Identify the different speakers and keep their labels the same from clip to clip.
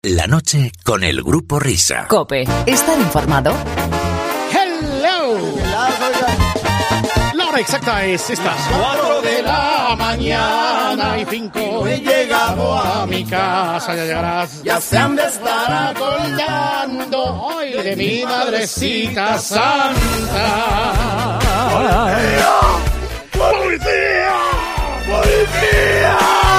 Speaker 1: La noche con el Grupo Risa.
Speaker 2: COPE. ¿Estar informado?
Speaker 3: ¡Hello! La hora exacta es estas 4 de la mañana y 5. He llegado a mi casa, ya llegarás. Ya se han de estar acordando hoy de mi madrecita santa. ¡Policía! ¡Policía!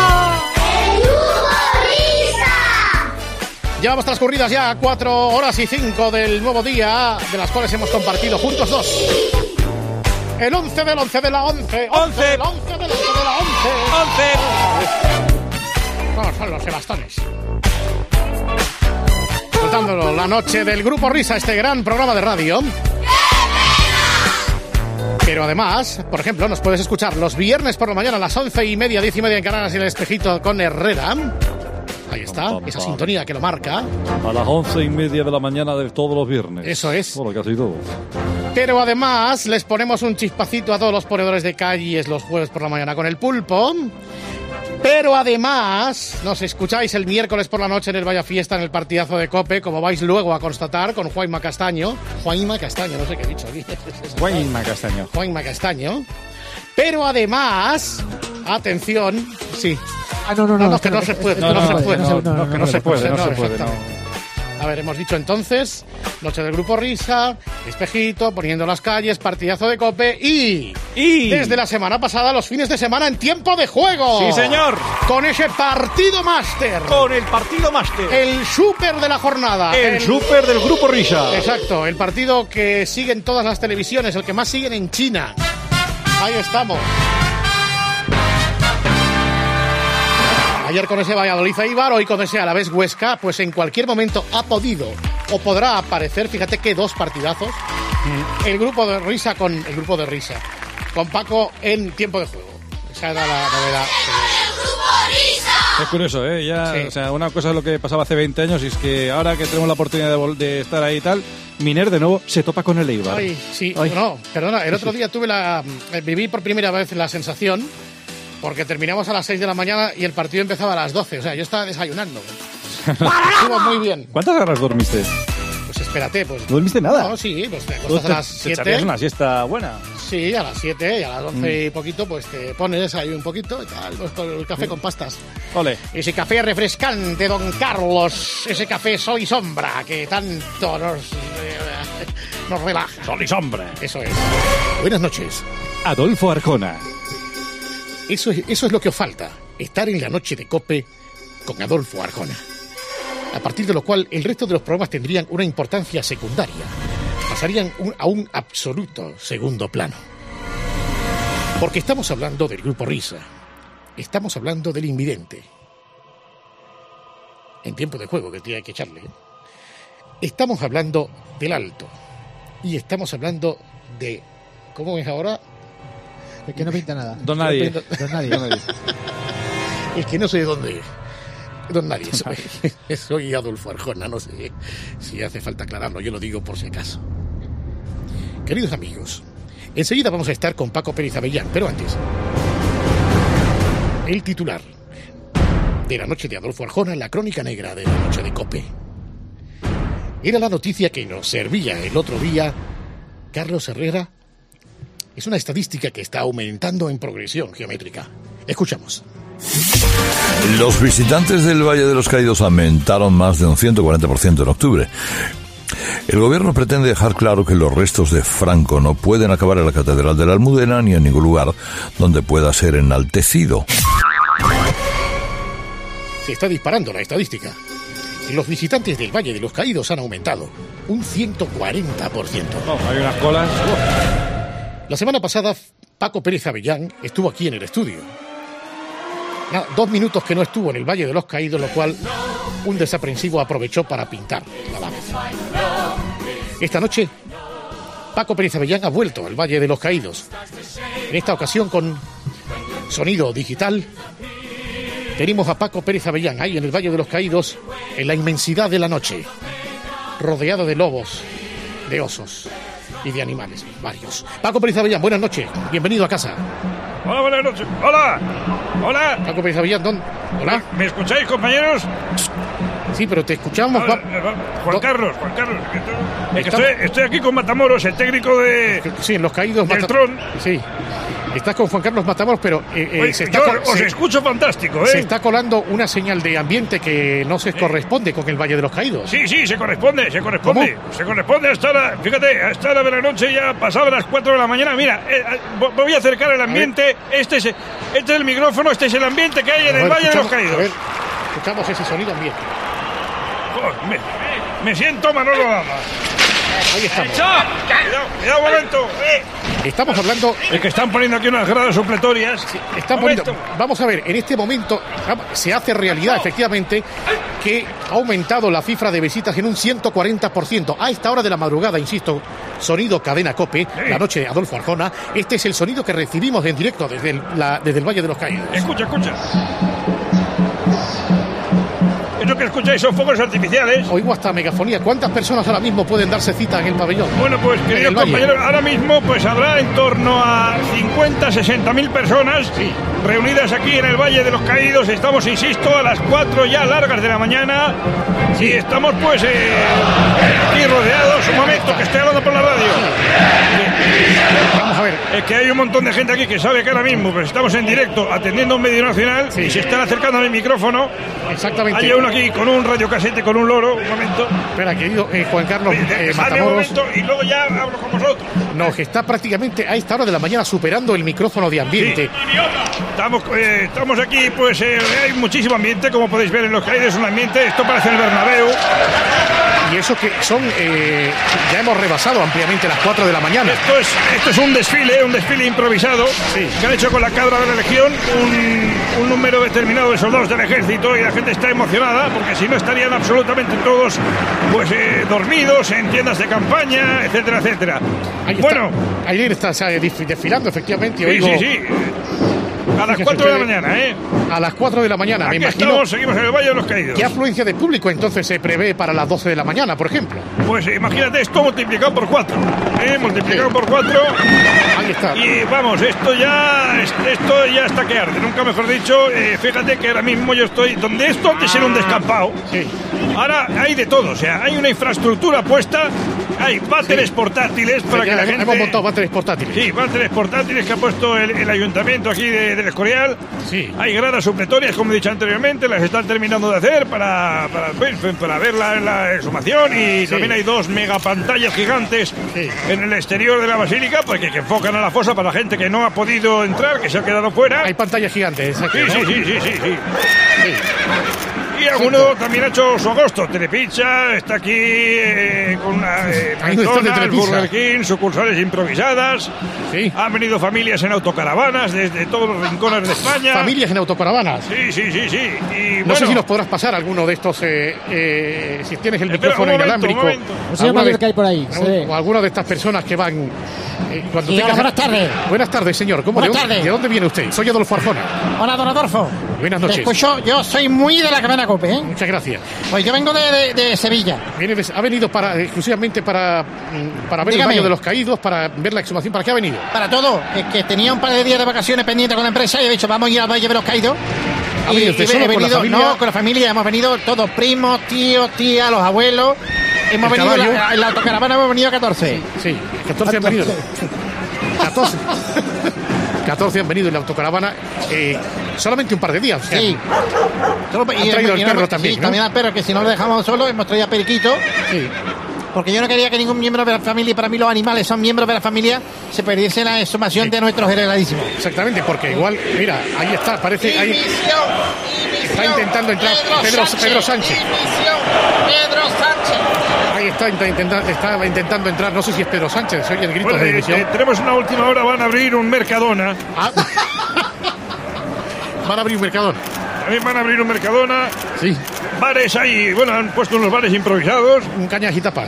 Speaker 3: Llevamos transcurridas ya 4 horas y 5 del nuevo día, de las cuales hemos compartido juntos 2. El 11 del 11 de la 11. 11. El 11 del 11 de la 11. 11. ¿Cómo son los sebastones? Disfrutándolo la noche del Grupo Risa, este gran programa de radio. Pero además, por ejemplo, nos puedes escuchar los viernes por la mañana a las 11:30, 10:30 en Canarias y en el Espejito con Herrera. Ahí está, esa sintonía que lo marca.
Speaker 4: A las 11:30 de la mañana de todos los viernes.
Speaker 3: Eso es.
Speaker 4: Bueno, casi todos.
Speaker 3: Pero además les ponemos un chispacito a todos los ponedores de calles los jueves por la mañana con el pulpo. Pero además nos escucháis el miércoles por la noche en el Vaya Fiesta, en el partidazo de COPE, como vais luego a constatar, con Juanma Castaño. Juanma Castaño, no sé qué he dicho aquí.
Speaker 4: Juanma Castaño.
Speaker 3: Juanma Castaño. Pero además, atención, sí. No, que no se puede. No se puede. A ver, hemos dicho entonces, noche del Grupo Risa, Espejito, poniendo las calles, partidazo de COPE y desde la semana pasada los fines de semana en tiempo de juego.
Speaker 4: Sí, señor.
Speaker 3: Con ese partido máster.
Speaker 4: Con el partido máster.
Speaker 3: El súper de la jornada.
Speaker 4: El súper del Grupo Risa.
Speaker 3: Exacto, el partido que siguen todas las televisiones, el que más siguen en China. Ahí estamos. Ayer con ese Valladolid-Eibar, hoy con ese Alavés-Huesca, pues en cualquier momento ha podido o podrá aparecer, fíjate que 2 partidazos, el Grupo de Risa con el Grupo de Risa, con Paco en tiempo de juego. Esa era la novedad.
Speaker 4: Es curioso, ¿eh? Ya,
Speaker 3: Sí.
Speaker 4: O sea, una cosa es lo que pasaba hace 20 años y es que ahora que tenemos la oportunidad de estar ahí y tal, Miner de nuevo se topa con el Eibar.
Speaker 3: Ay, sí,
Speaker 4: Ay.
Speaker 3: No, perdona, el otro día viví por primera vez la sensación, porque terminamos a las 6 de la mañana y el partido empezaba a las 12, o sea, yo estaba desayunando. Estuvo muy bien.
Speaker 4: ¿Cuántas horas dormiste?
Speaker 3: Pues espérate, pues...
Speaker 4: ¿No dormiste nada?
Speaker 3: No, sí, pues te acostas a las 7.
Speaker 4: ¿Te echarías una siesta buena?
Speaker 3: Sí, a las 7 y a las 11 y poquito, pues te pones ahí un poquito y tal, pues con el café con pastas.
Speaker 4: Ole.
Speaker 3: Ese café refrescante, don Carlos, ese café sol y sombra que tanto nos relaja.
Speaker 4: Sol y sombra.
Speaker 3: Eso es. Buenas noches.
Speaker 4: Adolfo Arjona.
Speaker 3: Eso es lo que os falta, estar en la noche de COPE con Adolfo Arjona. A partir de lo cual el resto de los programas tendrían una importancia secundaria. Pasarían a un absoluto segundo plano. Porque estamos hablando del Grupo Risa. Estamos hablando del invidente. En tiempo de juego, que tiene que echarle. Estamos hablando del alto. Y estamos hablando de... ¿Cómo es ahora?
Speaker 5: Es que no pinta nada.
Speaker 4: Don Nadie.
Speaker 5: Don nadie.
Speaker 3: Es que no sé de dónde... Don Nadie soy Adolfo Arjona, no sé si hace falta aclararlo, yo lo digo por si acaso. Queridos amigos, enseguida vamos a estar con Paco Pérez Avellán, pero antes, el titular de la noche de Adolfo Arjona, la crónica negra de la noche de COPE. Era la noticia que nos servía el otro día Carlos Herrera. Es una estadística que está aumentando en progresión geométrica. Escuchamos.
Speaker 6: Los visitantes del Valle de los Caídos aumentaron más de un 140% en octubre. El gobierno pretende dejar claro que los restos de Franco no pueden acabar en la Catedral de la Almudena ni en ningún lugar donde pueda ser enaltecido.
Speaker 3: Se está disparando la estadística. Los visitantes del Valle de los Caídos han aumentado un 140%.
Speaker 4: No, hay unas colas.
Speaker 3: La semana pasada, Paco Pérez Avellán estuvo aquí en el estudio. 2 minutos que no estuvo en el Valle de los Caídos, lo cual un desaprensivo aprovechó para pintar la lámina. Esta noche, Paco Pérez Avellán ha vuelto al Valle de los Caídos. En esta ocasión con sonido digital. Tenemos a Paco Pérez Avellán ahí en el Valle de los Caídos, en la inmensidad de la noche, rodeado de lobos, de osos y de animales varios. Paco Pérez Avellán, buenas noches, bienvenido a casa.
Speaker 4: Hola, buenas noches. Hola. Hola.
Speaker 3: Paco Pérez Avellán, ¿dónde? Hola.
Speaker 4: ¿Me escucháis, compañeros?
Speaker 3: Sí, pero te escuchamos.
Speaker 7: Juan Carlos. Estoy aquí con Matamoros, el técnico de...
Speaker 3: Sí, en Los Caídos.
Speaker 7: Del Tron.
Speaker 3: Sí. Estás con Juan Carlos Matamoros, pero
Speaker 7: os escucho fantástico, ¿eh?
Speaker 3: Se está colando una señal de ambiente que no se corresponde con el Valle de los Caídos.
Speaker 7: Sí, se corresponde.
Speaker 3: ¿Cómo?
Speaker 7: Se corresponde hasta ahora, fíjate, hasta ahora de la noche ya pasaba las 4 de la mañana. Mira, voy a acercar el ambiente. Este es el micrófono, este es el ambiente que hay en el Valle de los Caídos.
Speaker 3: A ver, escuchamos ese sonido ambiente.
Speaker 7: Me siento Manolo Lama.
Speaker 3: Ahí estamos.
Speaker 7: Cuidado un momento.
Speaker 3: Estamos hablando...
Speaker 7: Es que están poniendo aquí unas gradas supletorias.
Speaker 3: Sí, vamos a ver, en este momento se hace realidad, efectivamente, que ha aumentado la cifra de visitas en un 140%. A esta hora de la madrugada, insisto, sonido Cadena COPE, la noche de Adolfo Arjona. Este es el sonido que recibimos en directo desde el Valle de los Caídos.
Speaker 7: Escucha. Eso que escucháis son fuegos artificiales.
Speaker 3: Oigo hasta megafonía. ¿Cuántas personas ahora mismo pueden darse cita en el pabellón?
Speaker 7: Bueno, pues queridos compañeros, ahora mismo pues habrá en torno a 50-60.000 personas reunidas aquí en el Valle de los Caídos. Estamos, insisto, a las 4 ya largas de la mañana. Y estamos pues aquí rodeados. Un momento, que estoy hablando por la radio.
Speaker 3: Vamos a ver.
Speaker 7: Es que hay un montón de gente aquí que sabe que ahora mismo pues estamos en directo atendiendo un medio nacional y se están acercando a mi micrófono.
Speaker 3: Exactamente.
Speaker 7: Hay uno aquí con un radiocasete, con un loro. Un momento.
Speaker 3: Espera, querido Juan Carlos Matamoros.
Speaker 7: Un momento y luego ya hablo con vosotros.
Speaker 3: No, que está prácticamente a esta hora de la mañana superando el micrófono de ambiente.
Speaker 7: Sí. Estamos aquí, pues hay muchísimo ambiente, como podéis ver en Los Caídos, un ambiente, esto parece el Bernabéu.
Speaker 3: Y eso que son, ya hemos rebasado ampliamente las 4 de la mañana.
Speaker 7: Esto es un desfile improvisado, que han hecho con la cabra de la Legión, un número determinado de soldados del ejército, y la gente está emocionada, porque si no estarían absolutamente todos pues dormidos en tiendas de campaña, etcétera, etcétera.
Speaker 3: Ayer está desfilando, efectivamente.
Speaker 7: Sí. A las 4 de la mañana,
Speaker 3: A las 4 de la mañana,
Speaker 7: aquí
Speaker 3: me imagino.
Speaker 7: Seguimos en el Valle de los Caídos.
Speaker 3: ¿Qué afluencia de público entonces se prevé para las 12 de la mañana, por ejemplo?
Speaker 7: Pues imagínate esto multiplicado por 4. Multiplicado por 4.
Speaker 3: Ahí está.
Speaker 7: Y vamos, esto ya está que arde, nunca mejor dicho. Fíjate que ahora mismo yo estoy donde esto antes era un descampado.
Speaker 3: Sí.
Speaker 7: Ahora hay de todo, o sea, hay una infraestructura puesta, hay váteres portátiles para que la gente...
Speaker 3: Hemos montado váteres portátiles.
Speaker 7: Sí, váteres portátiles que ha puesto el ayuntamiento aquí del Escorial.
Speaker 3: Sí.
Speaker 7: Hay gradas supletorias, como he dicho anteriormente, las están terminando de hacer para ver la exhumación, y también hay 2 megapantallas gigantes en el exterior de la basílica, porque que enfocan a la fosa para la gente que no ha podido entrar, que se ha quedado fuera.
Speaker 3: Hay pantallas gigantes, aquí,
Speaker 7: sí,
Speaker 3: ¿no?
Speaker 7: Sí. Y alguno también ha hecho su agosto. Telepizza está aquí con McDonald's, Burger King, sucursales improvisadas.
Speaker 3: Sí.
Speaker 7: Han venido familias en autocaravanas desde todos los rincones de España.
Speaker 3: ¿Familias en autocaravanas?
Speaker 7: Sí. Y
Speaker 3: no sé si nos podrás pasar alguno de estos, si tienes el micrófono inalámbrico.
Speaker 5: No sé mayor que hay por ahí.
Speaker 3: O alguna de estas personas que van...
Speaker 5: Buenas tardes.
Speaker 3: Buenas tardes, señor. ¿De dónde viene usted? Soy Adolfo Arjona.
Speaker 5: Hola, don Adolfo.
Speaker 3: Buenas noches.
Speaker 5: Te escucho, yo soy muy de la cadena COPE, ¿eh?
Speaker 3: Muchas gracias.
Speaker 5: Pues yo vengo de Sevilla.
Speaker 3: Ha venido exclusivamente para ver el Valle de los Caídos, para ver la exhumación. ¿Para qué ha venido?
Speaker 5: Para todo. Es que tenía un par de días de vacaciones pendientes con la empresa y he dicho, vamos a ir al Valle de los Caídos.
Speaker 3: ¿Ha venido usted solo con la familia?
Speaker 5: No, con la familia. Hemos venido todos, primos, tíos, tías, los abuelos. Hemos venido en la autocaravana, hemos venido 14.
Speaker 3: Sí, 14 han venido. 14 han venido en la autocaravana, solamente un par de días.
Speaker 5: Sí.
Speaker 3: Han traído el perro también,
Speaker 5: sí,
Speaker 3: ¿no?
Speaker 5: también al perro, que si no lo dejamos solo, hemos traído a Periquito.
Speaker 3: Sí.
Speaker 5: Porque yo no quería que ningún miembro de la familia, y para mí los animales son miembros de la familia, se perdiese en la exhumación de nuestros heredadísimos.
Speaker 3: Exactamente, porque igual, mira, ahí está, parece... Ahí está intentando entrar Pedro Sánchez.
Speaker 5: Pedro Sánchez.
Speaker 3: Ahí estaba intentando entrar, no sé si es Pedro Sánchez, se oye el grito de división.
Speaker 7: Tenemos una última hora, van a abrir un Mercadona.
Speaker 3: Van a abrir un Mercadona.
Speaker 7: También van a abrir un Mercadona.
Speaker 3: Sí.
Speaker 7: Bares ahí, han puesto unos bares improvisados.
Speaker 3: Un cañas y tapas.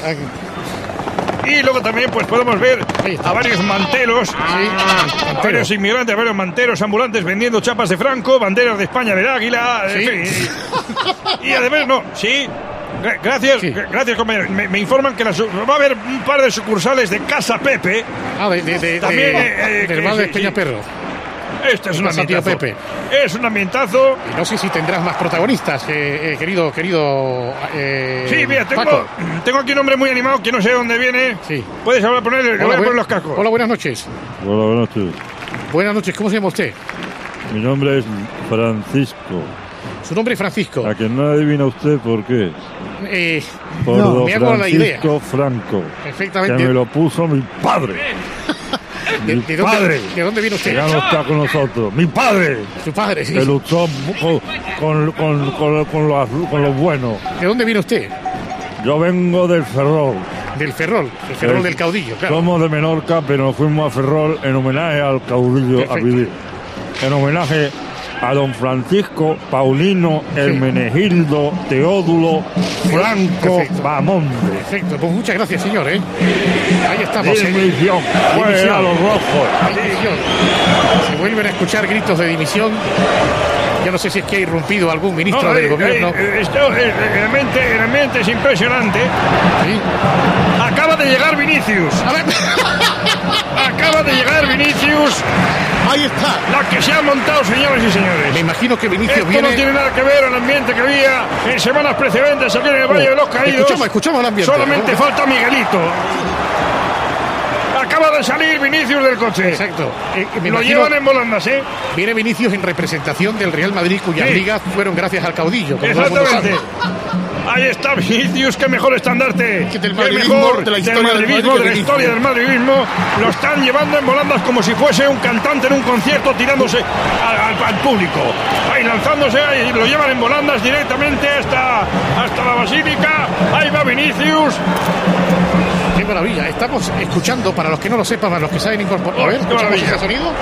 Speaker 7: Y luego también pues podemos ver a varios manteros, a varios inmigrantes, a varios manteros ambulantes vendiendo chapas de Franco, banderas de España del Águila.
Speaker 3: Sí.
Speaker 7: Y además, Gracias, compañeros. Me informan que va a haber un par de sucursales de Casa Pepe.
Speaker 3: También del bar de Peñaperro.
Speaker 7: Esto es un ambientazo.
Speaker 3: Pepe.
Speaker 7: Es un ambientazo.
Speaker 3: Y no sé si tendrás más protagonistas, querido.
Speaker 7: Sí, mira, tengo aquí un hombre muy animado que no sé de dónde viene.
Speaker 3: Sí.
Speaker 7: Puedes hablar, le voy a poner los cascos.
Speaker 3: Hola, buenas noches.
Speaker 8: Hola, buenas noches.
Speaker 3: Buenas noches, ¿cómo se llama usted?
Speaker 8: Mi nombre es Francisco.
Speaker 3: Su nombre es Francisco.
Speaker 8: A que no adivina usted por qué. Por
Speaker 3: no, me hago la idea.
Speaker 8: Francisco Franco.
Speaker 3: Perfectamente.
Speaker 8: Que me lo puso mi padre.
Speaker 3: ¿De dónde viene usted?
Speaker 8: Que ya no está con nosotros. ¡Mi padre!
Speaker 3: Su padre, sí.
Speaker 8: Que luchó con los buenos.
Speaker 3: ¿De dónde viene usted?
Speaker 8: Yo vengo del Ferrol.
Speaker 3: Del Ferrol del caudillo, claro.
Speaker 8: Somos de Menorca, pero nos fuimos a Ferrol en homenaje al caudillo a vivir. En homenaje a don Francisco Paulino Hermenegildo Teodulo Franco Bamonde.
Speaker 3: Perfecto, pues muchas gracias, señor. Ahí estamos.
Speaker 8: Dimisión. Fuera a los rojos.
Speaker 3: Dimisión. Se vuelven a escuchar gritos de dimisión. Yo no sé si es que ha irrumpido algún ministro del gobierno.
Speaker 7: El ambiente es impresionante.
Speaker 3: ¿Sí?
Speaker 7: Acaba de llegar Vinicius.
Speaker 3: A ver.
Speaker 7: Acaba de llegar Vinicius.
Speaker 3: Ahí está.
Speaker 7: La que se ha montado, señores y señores.
Speaker 3: Me imagino que Vinicius
Speaker 7: Esto
Speaker 3: viene...
Speaker 7: no tiene nada que ver al ambiente que había en semanas precedentes aquí en el Valle de los Caídos.
Speaker 3: Escuchamos el ambiente.
Speaker 7: Solamente falta Miguelito. Acaba de salir Vinicius del coche.
Speaker 3: Exacto.
Speaker 7: Lo llevan en volandas, ¿eh?
Speaker 3: Viene Vinicius en representación del Real Madrid, cuyas ligas fueron gracias al caudillo.
Speaker 7: Exactamente. Ahí está Vinicius, qué mejor estandarte.
Speaker 3: Qué mejor
Speaker 7: de la historia del madridismo. Lo están llevando en volandas como si fuese un cantante en un concierto tirándose al público. Ahí lanzándose, ahí lo llevan en volandas directamente hasta la Basílica. Ahí va Vinicius.
Speaker 3: Qué maravilla. Estamos escuchando, para los que no lo sepan, para los que saben incorporar. A ver, ¿escuchamos ese sonido?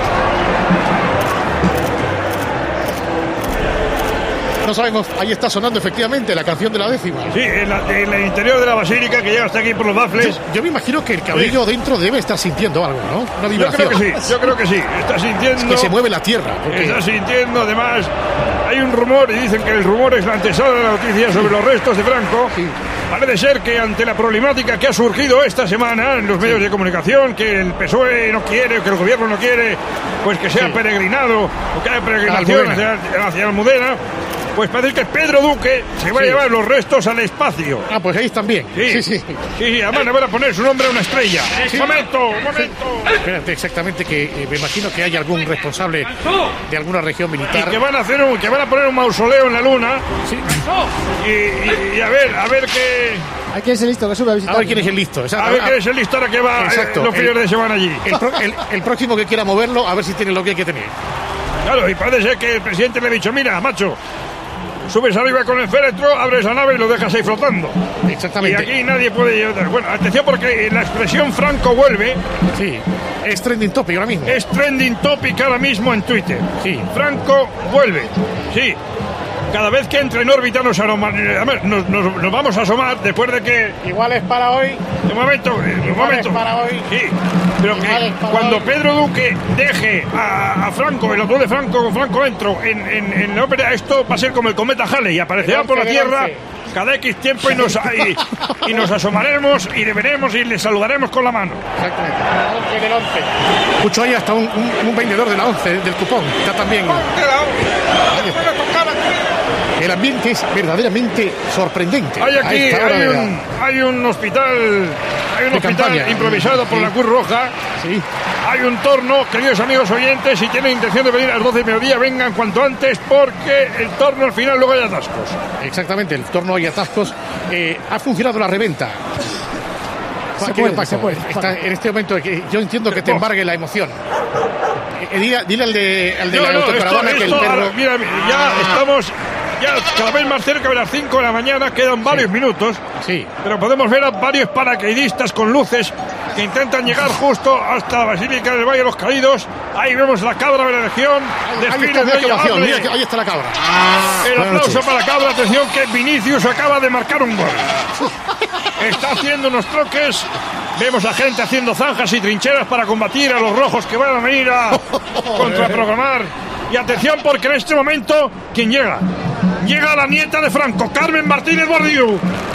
Speaker 3: No sabemos, ahí está sonando efectivamente la canción de la décima.
Speaker 7: Sí, en el interior de la basílica que llega hasta aquí por los bafles.
Speaker 3: Yo me imagino que el caudillo dentro debe estar sintiendo algo, ¿no? Una vibración.
Speaker 7: Yo creo que sí. Está sintiendo...
Speaker 3: Es que se mueve la tierra.
Speaker 7: Está sintiendo, además, hay un rumor, y dicen que el rumor es la antesala de la noticia sobre los restos de Franco. Sí. Parece ser que ante la problemática que ha surgido esta semana en los medios de comunicación, que el PSOE no quiere, que el gobierno no quiere, pues que sea peregrinado, o que haya peregrinación hacia Almudena, pues parece que Pedro Duque se va a llevar los restos al espacio.
Speaker 3: Ah, pues ahí están bien. Sí.
Speaker 7: Además le van a poner su nombre a una estrella.
Speaker 3: Sí.
Speaker 7: Momento.
Speaker 3: Espérate, exactamente, que me imagino que hay algún responsable de alguna región militar.
Speaker 7: Y que van a poner un mausoleo en la luna.
Speaker 3: Sí.
Speaker 7: Y a ver qué...
Speaker 9: Hay que ser listo, que sube a visitar.
Speaker 3: A ver quién es el listo.
Speaker 7: A ver quién es el listo ahora que va los fines de semana allí.
Speaker 3: El próximo que quiera moverlo, a ver si tiene lo que hay que tener.
Speaker 7: Claro, y parece ser que el presidente le ha dicho, mira, macho, subes arriba con el féretro, abres la nave y lo dejas ahí flotando.
Speaker 3: Exactamente.
Speaker 7: Y aquí nadie puede llevar. Bueno, atención porque la expresión Franco vuelve.
Speaker 3: Sí, es trending topic ahora mismo.
Speaker 7: Es trending topic ahora mismo en Twitter.
Speaker 3: Sí.
Speaker 7: Franco vuelve. Sí. Cada vez que entre en órbita nos vamos a asomar después de que...
Speaker 3: Igual es para hoy.
Speaker 7: Un momento.
Speaker 3: Es para hoy.
Speaker 7: Sí, pero que cuando hoy Pedro Duque deje a Franco, el autor de Franco con Franco dentro en la ópera, esto va a ser como el cometa Halley, aparecerá por la Tierra cada X tiempo y nos asomaremos y le veremos y le saludaremos con la mano.
Speaker 3: Exactamente. Del 11. Escucho ahí hasta un vendedor de la 11, del cupón. Está también... El ambiente es verdaderamente sorprendente.
Speaker 7: Hay un hospital improvisado por la Cruz Roja.
Speaker 3: Sí.
Speaker 7: Hay un torno, queridos amigos oyentes, si tienen intención de venir a las 12 de mediodía, vengan cuanto antes, porque el torno al final luego hay atascos.
Speaker 3: Exactamente, el torno hay atascos. Ha funcionado la reventa.
Speaker 9: Se puede.
Speaker 3: Está en este momento, yo entiendo que te embargue la emoción. Dile al de la autocaravana que el perro...
Speaker 7: Mira, ya estamos... Ya cada vez más cerca de las 5 de la mañana, quedan varios minutos.
Speaker 3: Sí.
Speaker 7: Pero podemos ver a varios paracaidistas con luces que intentan llegar justo hasta la Basílica del Valle de los Caídos. Ahí vemos la cabra de la Legión.
Speaker 3: Ahí está la cabra.
Speaker 7: El aplauso para la cabra. Atención que Vinicius acaba de marcar un gol. Está haciendo unos troques. Vemos a gente haciendo zanjas y trincheras para combatir a los rojos que van a venir a contraprogramar. Y atención porque en este momento, ¿quién llega? Llega la nieta de Franco, Carmen Martínez Bordiú.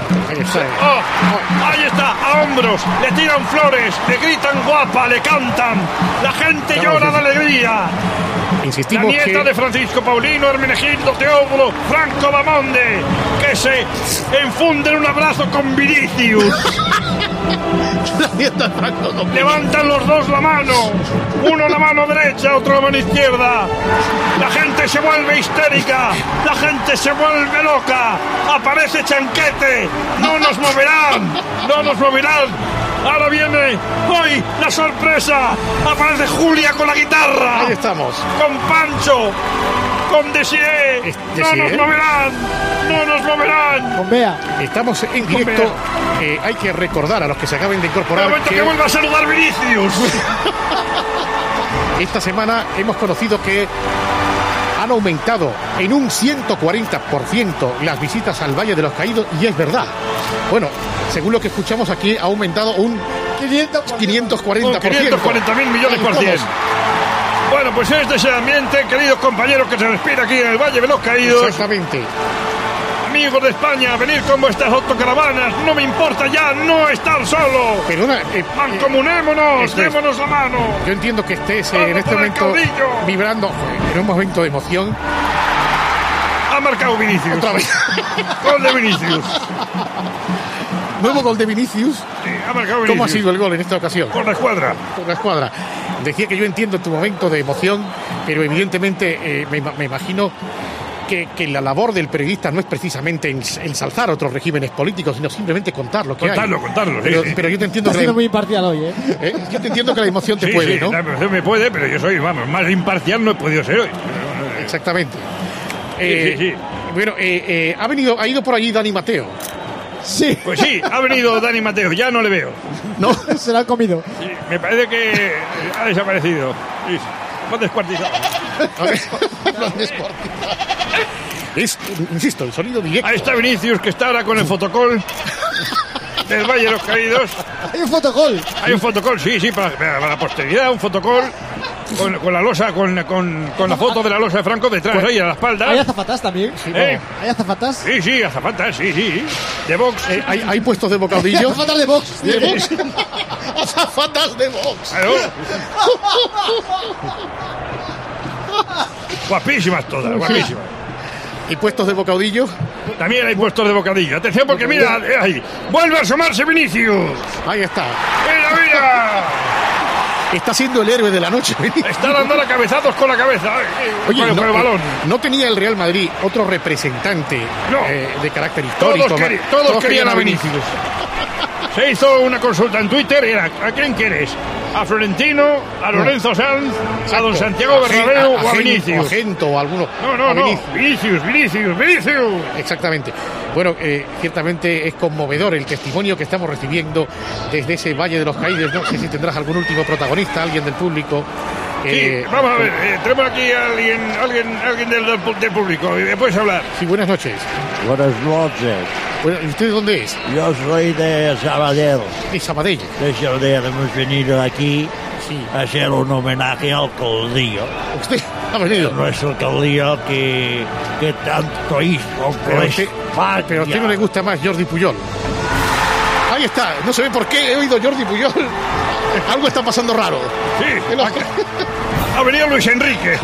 Speaker 7: Ahí está, a hombros, le tiran flores, le gritan guapa, le cantan. La gente llora de alegría.
Speaker 3: Insistimos
Speaker 7: La nieta
Speaker 3: que...
Speaker 7: de Francisco Paulino, Hermenegildo Teódulo, Franco Bamonde, que se enfunde en un abrazo con Vinicius.
Speaker 3: La nieta de Franco Bamonde.
Speaker 7: Levantan los dos la mano, uno la mano derecha, otro la mano izquierda. La gente se vuelve histérica, la gente se vuelve loca. Aparece Chanquete, no nos moverán, no nos moverán. Ahora viene hoy la sorpresa. Aparece Julia con la guitarra.
Speaker 3: Ahí estamos.
Speaker 7: Con Pancho, con Desié. No nos moverán, no nos moverán.
Speaker 9: Con Bea.
Speaker 3: Estamos en directo. Hay que recordar a los que se acaben de incorporar
Speaker 7: Un momento que vuelva a saludar Vinicius.
Speaker 3: Esta semana hemos conocido que han aumentado en un 140% las visitas al Valle de los Caídos, y es verdad. Bueno, según lo que escuchamos aquí, ha aumentado un 540%.
Speaker 7: 540.000 millones por cien. Bueno, pues es de ese ambiente, queridos compañeros, que se respira aquí en el Valle de los Caídos.
Speaker 3: Exactamente.
Speaker 7: Amigos de España, venid con vuestras autocaravanas. No me importa ya no estar solo.
Speaker 3: Perdona,
Speaker 7: mancomunémonos, démonos la mano.
Speaker 3: Yo entiendo que estés en este momento vibrando en un momento de emoción.
Speaker 7: Ha marcado Vinicius.
Speaker 3: Otra vez.
Speaker 7: Gol de Vinicius.
Speaker 3: Nuevo gol de Vinicius.
Speaker 7: Sí, ha marcado Vinicius.
Speaker 3: ¿Cómo ha sido el gol en esta ocasión?
Speaker 7: Por la escuadra.
Speaker 3: Por la escuadra. Decía que yo entiendo tu momento de emoción, pero evidentemente me imagino que la labor del periodista no es precisamente ensalzar otros regímenes políticos, sino simplemente contar lo que hay.
Speaker 7: Contarlo.
Speaker 3: Pero yo te entiendo
Speaker 9: Estás siendo muy imparcial hoy,
Speaker 3: Yo te entiendo que la emoción te puede, ¿no?
Speaker 7: La emoción me puede, pero yo soy, más imparcial no he podido ser hoy.
Speaker 3: Exactamente.
Speaker 7: Sí.
Speaker 3: Bueno, ha ido por allí Dani Mateo.
Speaker 9: Sí.
Speaker 7: Pues sí, ha venido Dani Mateo, ya no le veo.
Speaker 3: No,
Speaker 9: se lo han comido.
Speaker 7: Sí, me parece que ha desaparecido. Sí, lo han descuartizado.
Speaker 3: Lo han descuartizado. Es, insisto, el sonido directo.
Speaker 7: Ahí está Vinicius, que está ahora con el fotocall del Valle de los Caídos.
Speaker 9: Hay un fotocall.
Speaker 7: Hay un fotocall, sí, para la posteridad, un fotocall con la losa, con la foto de la losa de Franco detrás, ahí a la espalda.
Speaker 9: ¿Hay azafatas también? ¿Hay azafatas?
Speaker 7: Sí, azafatas, sí. De Vox.
Speaker 3: ¿Hay puestos de bocadillo?
Speaker 9: Azafatas de Vox.
Speaker 3: ¿De Vox? Azafatas de Vox.
Speaker 7: Claro. Guapísimas todas, guapísimas.
Speaker 3: ¿Y puestos de bocadillo?
Speaker 7: También hay puestos de bocadillo. Atención, porque mira, ahí. ¡Vuelve a asomarse Vinicius!
Speaker 3: Ahí está.
Speaker 7: ¡Mira!
Speaker 3: Está siendo el héroe de la noche.
Speaker 7: Está dando a cabezazos con la cabeza.
Speaker 3: Oye,
Speaker 7: con el balón.
Speaker 3: ¿No tenía el Real Madrid otro representante de carácter histórico?
Speaker 7: Todos querían a Vinicius. Se hizo una consulta en Twitter y era: ¿a quién quieres? ¿A Florentino? ¿A Lorenzo Sanz? ¿A don Santiago Bernabéu o a Vinicius?
Speaker 3: ¿A Gento o alguno?
Speaker 7: No. Vinicius.
Speaker 3: Exactamente. Bueno, ciertamente es conmovedor el testimonio que estamos recibiendo desde ese Valle de los Caídos. No sé si tendrás algún último protagonista, alguien del público.
Speaker 7: Sí, vamos a ver, tenemos aquí a alguien del público. ¿Me puedes hablar?
Speaker 3: Sí, buenas noches.
Speaker 10: Buenas noches.
Speaker 3: Bueno, ¿y usted de dónde es?
Speaker 10: Yo soy de Sabadell.
Speaker 3: De Sabadell.
Speaker 10: De Sabadell. Hemos venido aquí a hacer un homenaje al caudillo.
Speaker 3: ¿Usted ha venido?
Speaker 10: Nuestro caudillo que tanto hizo por España.
Speaker 3: Pero a usted no le gusta más Jordi Pujol. Ahí está, no se ve por qué he oído Jordi Pujol. Algo está pasando raro.
Speaker 7: Sí, ha venido Luis Enrique.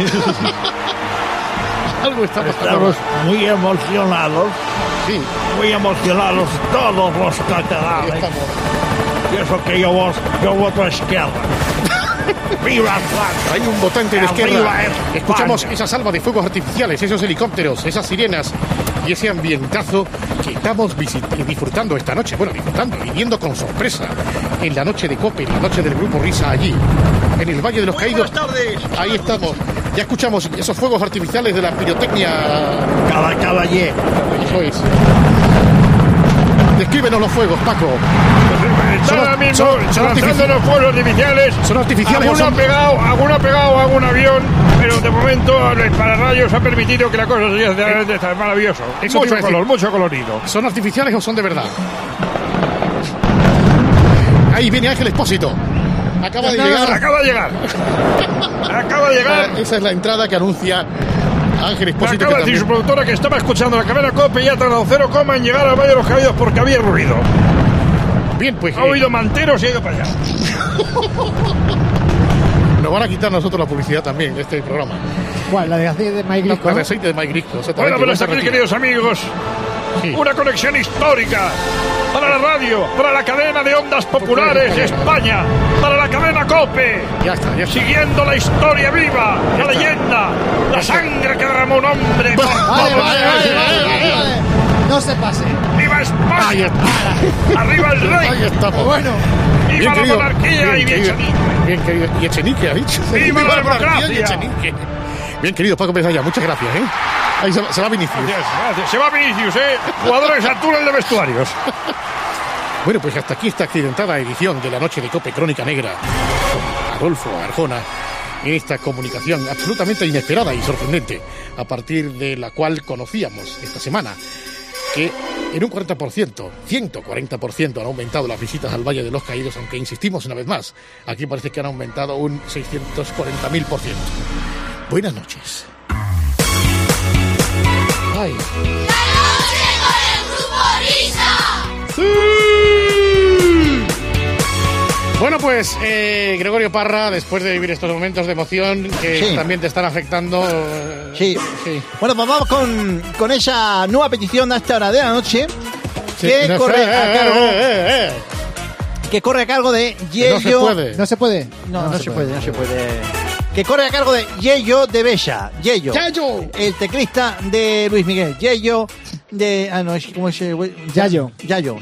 Speaker 3: Algo está pasando.
Speaker 10: Estamos muy emocionados.
Speaker 3: Sí.
Speaker 10: Muy emocionados todos los catalanes. Y eso que yo voto a izquierda. ¡Viva Francia!
Speaker 3: Hay un votante de izquierda. Escuchamos esa salva de fuegos artificiales, esos helicópteros, esas sirenas y ese ambientazo que estamos disfrutando esta noche. Bueno, disfrutando, viviendo con sorpresa en la noche de COPE, en la noche del Grupo Risa allí, en el Valle de los Caídos.
Speaker 7: Buenas tardes.
Speaker 3: Ahí estamos. Ya escuchamos esos fuegos artificiales de la pirotecnia.
Speaker 10: Caballé.
Speaker 3: Eso es. Descríbenos los fuegos, Paco.
Speaker 7: Están ahora mismo lanzando los fuegos artificiales.
Speaker 3: ¿Son artificiales?
Speaker 7: Alguno ha pegado a algún avión, pero de momento el pararrayos ha permitido que la cosa sea maravilloso. Mucho colorido.
Speaker 3: ¿Son artificiales o son de verdad? Ahí viene Ángel Expósito. Acaba de llegar. Esa es la entrada que anuncia Ángel Expósito.
Speaker 7: Acaba de decir su productora que estaba escuchando la cadena COPE y ha tardado 0, en llegar al Valle de los Caídos porque había ruido.
Speaker 3: Bien, pues.
Speaker 7: Ha oído manteros y ha ido para allá.
Speaker 3: Nos van a quitar nosotros la publicidad también de este programa.
Speaker 9: ¿Cuál? La de aceite de maíz grisco.
Speaker 3: La de aceite de maíz grisco, exactamente.
Speaker 7: Bueno, pero hasta aquí, queridos amigos, una conexión histórica para la radio, para la cadena de ondas populares de España, para la cadena COPE.
Speaker 3: Ya está.
Speaker 7: Siguiendo la historia viva, la leyenda, la sangre que derramó un hombre.
Speaker 9: Vale. No se pase.
Speaker 7: ¡Viva España!
Speaker 3: Ahí está.
Speaker 7: ¡Arriba el rey!
Speaker 3: Ahí estamos.
Speaker 9: Bueno.
Speaker 7: ¡Viva la monarquía y Echenique!
Speaker 3: Bien querido. Y Echenique ha dicho.
Speaker 7: ¡Viva la democracia!
Speaker 3: Y Echenique. Bien querido Paco Pérez Ayala, muchas gracias, ¿eh? Ahí se va Vinicius.
Speaker 7: Gracias. Se va Vinicius, jugadores al túnel de vestuarios.
Speaker 3: Bueno, pues hasta aquí esta accidentada edición de la noche de COPE Crónica Negra con Adolfo Arjona, en esta comunicación absolutamente inesperada y sorprendente, a partir de la cual conocíamos esta semana que en un 40%, 140% han aumentado las visitas al Valle de los Caídos, aunque insistimos una vez más, aquí parece que han aumentado un 640.000%. Buenas noches. Ay. Bueno, pues Gregorio Parra, después de vivir estos momentos de emoción que también te están afectando.
Speaker 5: Sí. Bueno, pues vamos con esa nueva petición a esta hora de la noche que corre a cargo de Yello.
Speaker 9: No se puede.
Speaker 5: No se puede. Que corre a cargo de Yello de Bella. Yello. El teclista de Luis Miguel. Yello de... ¿cómo es?
Speaker 9: Yayo.
Speaker 5: Yalo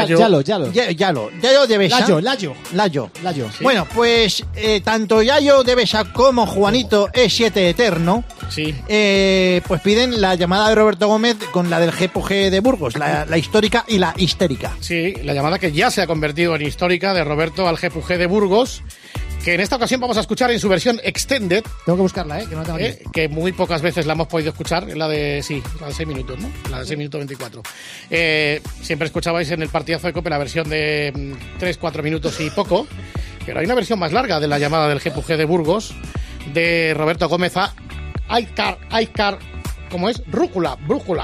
Speaker 5: de Bella. Layo.
Speaker 9: Sí.
Speaker 5: Bueno, pues tanto Yayo de Bella como Juanito E7 Eterno pues piden la llamada de Roberto Gómez con la del G de Burgos, la histórica y la histérica.
Speaker 3: Sí, la llamada que ya se ha convertido en histórica de Roberto al G de Burgos, que en esta ocasión vamos a escuchar en su versión extended.
Speaker 9: Tengo que buscarla, que no la tengo aquí.
Speaker 3: Que muy pocas veces la hemos podido escuchar, la de 6 minutos, ¿no? La de 6 minutos 24. Siempre escuchabais en el partidazo de COPE la versión de 3-4 minutos y poco, pero hay una versión más larga de la llamada del G de Burgos, de Roberto Gómez a Aicar, ¿cómo es? Brújula,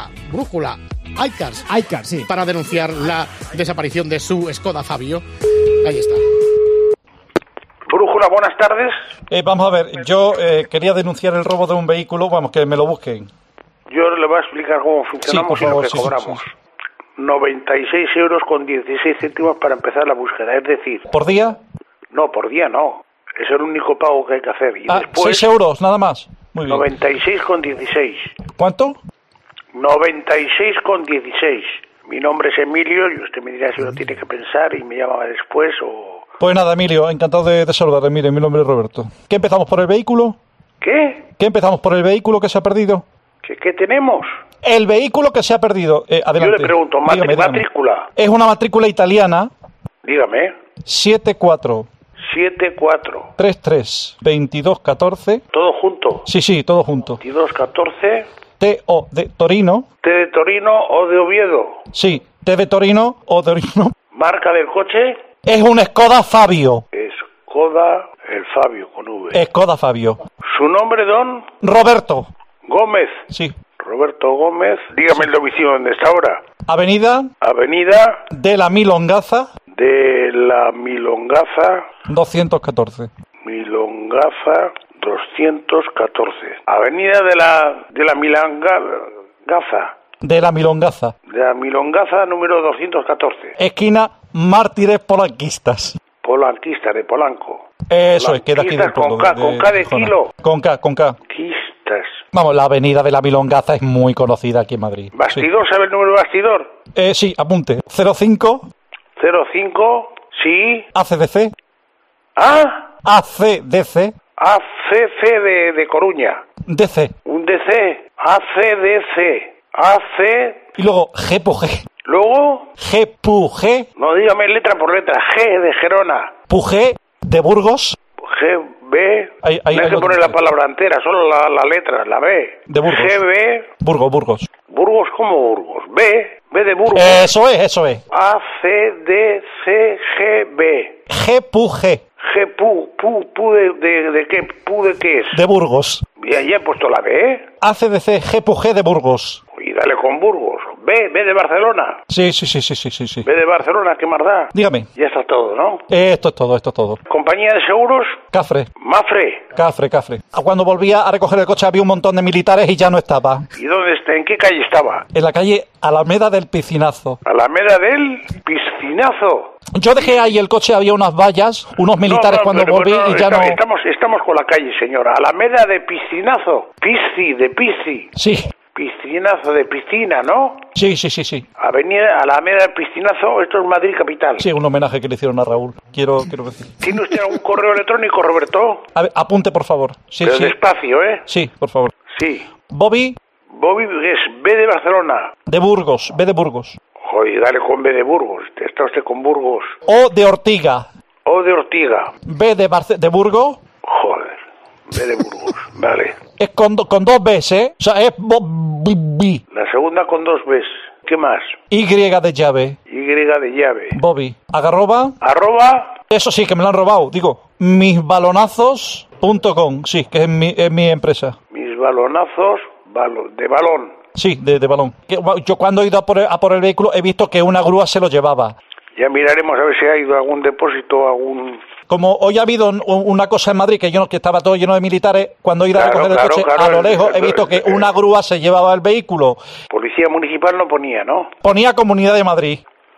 Speaker 3: Aicar,
Speaker 9: sí.
Speaker 3: Para denunciar la desaparición de su Skoda Fabio. Ahí está.
Speaker 11: Brújula, buenas tardes.
Speaker 4: Vamos a ver, yo quería denunciar el robo de un vehículo, vamos, que me lo busquen.
Speaker 11: Yo le voy a explicar cómo funcionamos y lo que cobramos. 96 euros con 16 céntimos para empezar la búsqueda, es decir...
Speaker 4: ¿Por día?
Speaker 11: No, por día no. Es el único pago que hay que hacer. Y después,
Speaker 4: 6 euros, nada más. Muy bien.
Speaker 11: 96 con 16.
Speaker 4: ¿Cuánto?
Speaker 11: 96 con 16. Mi nombre es Emilio y usted me dirá si lo tiene que pensar y me llama después o...
Speaker 4: Pues nada, Emilio, encantado de saludarle. Mire, mi nombre es Roberto. ¿Qué empezamos por el vehículo?
Speaker 11: ¿Qué?
Speaker 4: ¿Qué empezamos por el vehículo que se ha perdido?
Speaker 11: ¿Qué tenemos?
Speaker 4: El vehículo que se ha perdido. Adelante.
Speaker 11: Yo le pregunto, matrícula.
Speaker 4: Es una matrícula italiana.
Speaker 11: Dígame.
Speaker 4: 74. 33 22 14.
Speaker 11: ¿Todo junto?
Speaker 4: Sí, todo junto.
Speaker 11: 22 14.
Speaker 4: T-O de Torino.
Speaker 11: ¿T de Torino o de Oviedo?
Speaker 4: Sí, T de Torino o de Torino.
Speaker 11: ¿Marca del coche?
Speaker 4: Es un Skoda Fabio.
Speaker 11: Skoda, el Fabio con V.
Speaker 4: Skoda Fabio.
Speaker 11: ¿Su nombre, don?
Speaker 4: Roberto.
Speaker 11: Gómez.
Speaker 4: Sí.
Speaker 11: Roberto Gómez. Dígame el domicilio donde está ahora.
Speaker 4: Avenida
Speaker 11: de la Milongaza.
Speaker 4: 214.
Speaker 11: Milongaza 214. Avenida de la Milongaza.
Speaker 4: De la Milongaza.
Speaker 11: De la Milongaza número 214.
Speaker 4: Esquina Mártires Polanquistas.
Speaker 11: Polanquista de Polanco.
Speaker 4: Eso es, queda aquí del pueblo.
Speaker 11: Con K de kilo.
Speaker 4: Con K.
Speaker 11: Quistas.
Speaker 4: Vamos, la avenida de la Milongaza es muy conocida aquí en Madrid.
Speaker 11: ¿Bastidor? ¿Sabe el número de bastidor?
Speaker 4: Sí, apunte. 05.
Speaker 11: Sí.
Speaker 4: ACDC.
Speaker 11: ¿Ah?
Speaker 4: ACDC.
Speaker 11: ACC de Coruña.
Speaker 4: DC.
Speaker 11: Un DC. ACDC. AC.
Speaker 4: Y luego G.
Speaker 11: ¿Luego?
Speaker 4: G.
Speaker 11: No, dígame letra por letra. G de Gerona.
Speaker 4: G de Burgos.
Speaker 11: GB.
Speaker 4: No
Speaker 11: hay que poner la palabra entera, solo la letra, la B.
Speaker 4: De Burgos.
Speaker 11: GB.
Speaker 4: Burgos.
Speaker 11: ¿Burgos cómo Burgos? B de Burgos.
Speaker 4: Eso es.
Speaker 11: A, C, D, C, G, B.
Speaker 4: G.
Speaker 11: Pu de qué? ¿Pu de qué es?
Speaker 4: De Burgos.
Speaker 11: Ya he puesto la B.
Speaker 4: ACDC, G de Burgos.
Speaker 11: Y dale con Burgos. B de Barcelona.
Speaker 4: Sí.
Speaker 11: B de Barcelona, ¿qué más da?
Speaker 4: Dígame.
Speaker 11: Ya está todo, ¿no?
Speaker 4: Esto es todo.
Speaker 11: ¿Compañía de seguros?
Speaker 4: Cafre.
Speaker 11: Mafre.
Speaker 4: Cafre. Cuando volvía a recoger el coche había un montón de militares y ya no estaba.
Speaker 11: ¿Y dónde está? ¿En qué calle estaba?
Speaker 4: En la calle Alameda del Piscinazo.
Speaker 11: ¿Alameda del Piscinazo?
Speaker 4: Yo dejé ahí el coche, había unas vallas, unos militares cuando volví y ya no...
Speaker 11: Estamos con la calle, señora. Alameda de Piscinazo. Pisci.
Speaker 4: Sí.
Speaker 11: Piscinazo de piscina, ¿no?
Speaker 4: Sí.
Speaker 11: Avenida Alameda de Piscinazo, esto es Madrid capital.
Speaker 4: Sí, un homenaje que le hicieron a Raúl. Quiero decir.
Speaker 11: ¿Tiene usted algún correo electrónico, Roberto?
Speaker 4: A ver, apunte, por favor. Sí,
Speaker 11: Pero despacio, ¿eh?
Speaker 4: Sí, por favor.
Speaker 11: Sí.
Speaker 4: Bobby
Speaker 11: es B de Barcelona.
Speaker 4: B de Burgos.
Speaker 11: Joder, dale con B de Burgos. Está usted con Burgos.
Speaker 4: O de Ortiga.
Speaker 11: B
Speaker 4: de Burgos.
Speaker 11: Joder, B de Burgos. Vale.
Speaker 4: Es con dos Bs, ¿eh? O sea, es Bobby.
Speaker 11: La segunda con 2 Bs. ¿Qué más?
Speaker 4: Y de llave. Bobby. Arroba. Eso sí, que me lo han robado. Digo, misbalonazos.com. Sí, que es mi empresa.
Speaker 11: Mis balonazos, de balón.
Speaker 4: Sí, de balón. Yo cuando he ido a por el vehículo he visto que una grúa se lo llevaba.
Speaker 11: Ya miraremos a ver si ha ido algún depósito,
Speaker 4: Como hoy ha habido una cosa en Madrid que estaba todo lleno de militares, cuando he ido a recoger el coche, a lo lejos he visto que una grúa se llevaba el vehículo.
Speaker 11: Policía municipal no ponía, ¿no?
Speaker 4: Ponía Comunidad de Madrid.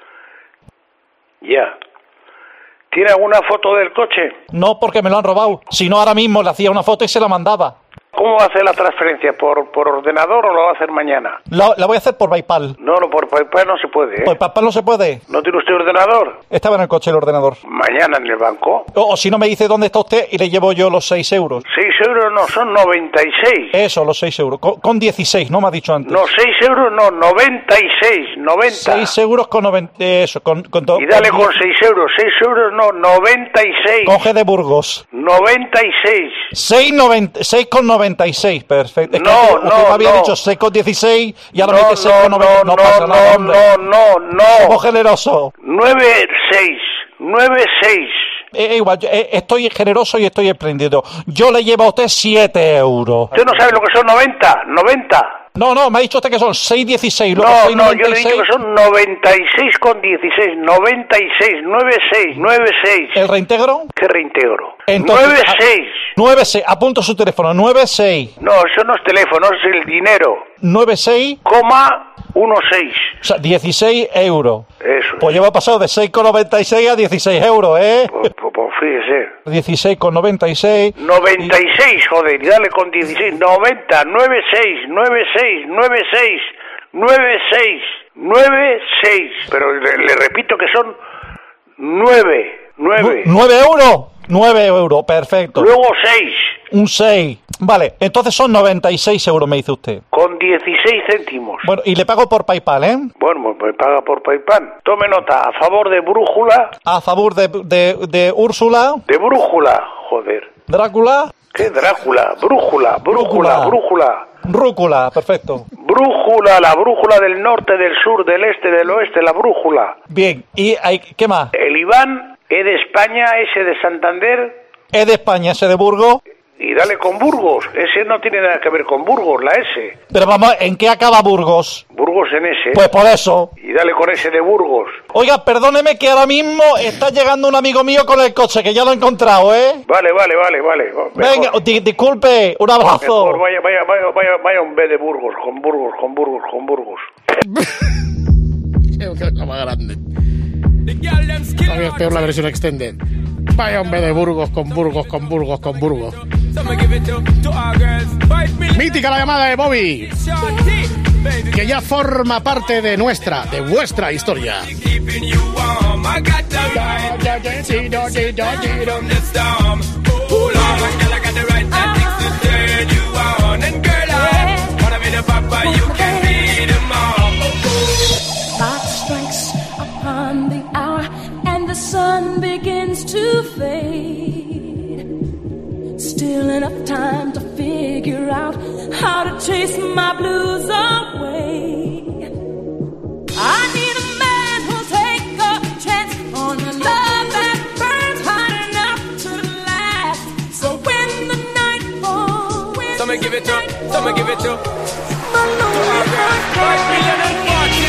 Speaker 11: Ya. ¿Tiene alguna foto del coche?
Speaker 4: No, porque me lo han robado. Si no, ahora mismo le hacía una foto y se la mandaba.
Speaker 11: ¿Cómo va a hacer la transferencia? ¿Por ordenador o lo va a hacer mañana?
Speaker 4: La voy a hacer por PayPal.
Speaker 11: No, por PayPal no se puede, ¿eh?
Speaker 4: ¿Por PayPal no se puede?
Speaker 11: ¿No tiene usted ordenador?
Speaker 4: Estaba en el coche el ordenador.
Speaker 11: ¿Mañana en el banco?
Speaker 4: O si no me dice dónde está usted y le llevo yo los 6 euros.
Speaker 11: 6 euros no, son 96.
Speaker 4: Eso, los 6 euros. Con 16, ¿no me ha dicho antes?
Speaker 11: No, 6 euros no, 96, 90.
Speaker 4: 6 euros con 90, eso, con todo.
Speaker 11: Y dale con 6 euros no, 96.
Speaker 4: Con G de Burgos.
Speaker 11: 96.
Speaker 4: 6 con 96, perfecto.
Speaker 11: No,
Speaker 4: me había dicho 6 con 16 y ahora me dice 6 con 90. No pasa nada, hombre.
Speaker 11: No.
Speaker 4: Como generoso.
Speaker 11: 96.
Speaker 4: Igual, estoy generoso y estoy espléndido. Yo le llevo a usted 7 euros.
Speaker 11: ¿Usted no sabe lo que son 90?
Speaker 4: No, me ha dicho usted que son 6,16.
Speaker 11: No, yo le he dicho que son 96 con 16. 96, 96.
Speaker 4: ¿El reintegro?
Speaker 11: ¿Qué reintegro?
Speaker 4: Entonces,
Speaker 11: 96.
Speaker 4: Apunto su teléfono. 96.
Speaker 11: No, eso no es teléfono, es el dinero.
Speaker 4: 96.
Speaker 11: 16.
Speaker 4: O sea, 16 euros.
Speaker 11: Eso.
Speaker 4: Pues llevo pasado de 6,96 a 16 euros, ¿eh?
Speaker 11: Pues fíjese.
Speaker 4: 16,96.
Speaker 11: 96, joder, y dale con 16. 90, 96. Pero le repito que son 9
Speaker 4: euros. 9 euros, perfecto.
Speaker 11: Luego 6.
Speaker 4: Un 6. Vale, entonces son 96 euros, me dice usted.
Speaker 11: Con 16 céntimos.
Speaker 4: Bueno, y le pago por PayPal, ¿eh?
Speaker 11: Bueno, pues paga por PayPal. Tome nota, a favor de Brújula.
Speaker 4: A favor de Úrsula.
Speaker 11: De Brújula, joder.
Speaker 4: ¿Drácula?
Speaker 11: ¿Qué Drácula? Brújula.
Speaker 4: Rúcula, perfecto.
Speaker 11: Brújula, la brújula del norte, del sur, del este, del oeste, la brújula.
Speaker 4: Bien, ¿y qué más?
Speaker 11: El IBAN, E de España, S de Santander.
Speaker 4: E de España, S de Burgos.
Speaker 11: Y dale con Burgos. Ese no tiene nada que ver con Burgos, la S.
Speaker 4: Pero vamos, ¿en qué acaba Burgos?
Speaker 11: Burgos en S.
Speaker 4: Pues por eso.
Speaker 11: Y dale con S de Burgos.
Speaker 4: Oiga, perdóneme que ahora mismo está llegando un amigo mío con el coche, que ya lo he encontrado, ¿eh?
Speaker 11: Vale.
Speaker 4: Mejor. Venga, disculpe, un abrazo.
Speaker 11: Mejor, vaya un B de Burgos, con Burgos.
Speaker 3: La más grande. Todavía es peor la versión extended. Vaya un B de Burgos, con Burgos. Mítica la llamada de Bobby, que ya forma parte de vuestra historia.
Speaker 12: Sun begins to fade. Still enough time to figure out how to chase my blues away. I need a man who'll take a chance on a love that burns hot enough to last. So when the night falls,
Speaker 13: give it up.
Speaker 12: my Lord,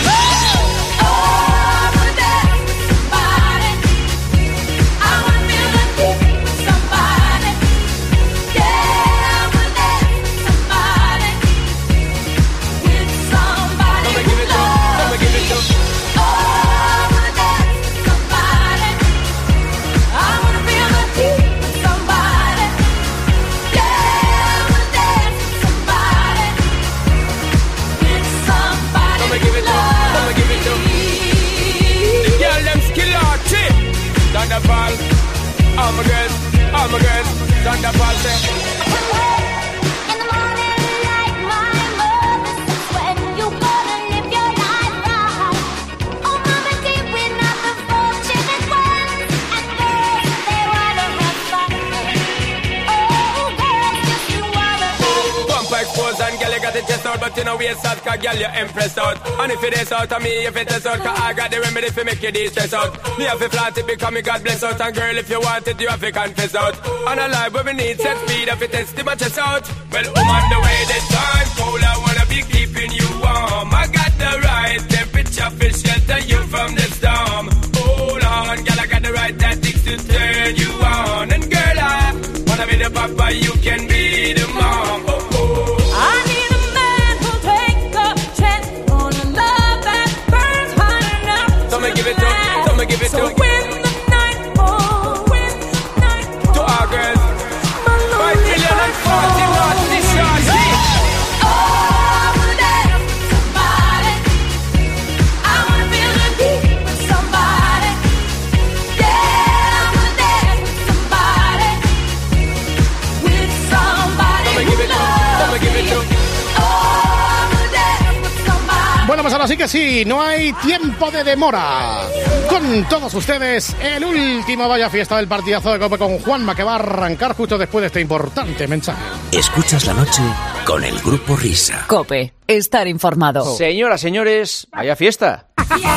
Speaker 13: wonderful thing.
Speaker 12: In the morning, like my mother says, when you gonna live your life right. Oh, mama, dear, we're not the fortunate ones, and girls, they wanna have fun. Oh, girls, just you wanna have
Speaker 13: Bump exposed and girl, you got the chest out, but you know waist out, cause girl, you impressed out. And if it is out of me, if it is out, cause I got the remedy for make you de-stress out. Me have to flaunt it because me God bless out. And girl, if you want it, you have to confess out. On a life where we need set speed, if it is the matches out. Well, I'm on the way, the time cold, I wanna be keeping you warm. I got the right temperature for shelter you from the storm. Hold on, girl, I got the right tactics to turn you on. And girl, I wanna be the papa, you can be the mom. Oh, oh.
Speaker 12: I need a man who'll take a chance on a love that burns hot enough.
Speaker 13: So me give it up, so me give it
Speaker 12: So
Speaker 13: up.
Speaker 12: when the night falls,
Speaker 13: To our girls, 5 million and 40 watts, this shot.
Speaker 12: oh, I wanna dance with somebody. I wanna feel the beat with somebody. Yeah, I wanna dance with somebody. With somebody
Speaker 13: So me
Speaker 12: who
Speaker 13: give it up, so me
Speaker 12: loves
Speaker 13: give
Speaker 12: me.
Speaker 13: it up.
Speaker 12: Oh, I wanna dance with somebody.
Speaker 3: Bueno, pues ahora sí que sí, no hay tiempo de demora. Con todos ustedes, el último Vaya Fiesta del partidazo de COPE con Juanma, que va a arrancar justo después de este importante mensaje.
Speaker 1: Escuchas la noche con el Grupo Risa.
Speaker 2: COPE. Estar informado.
Speaker 14: Señoras, señores, vaya fiesta.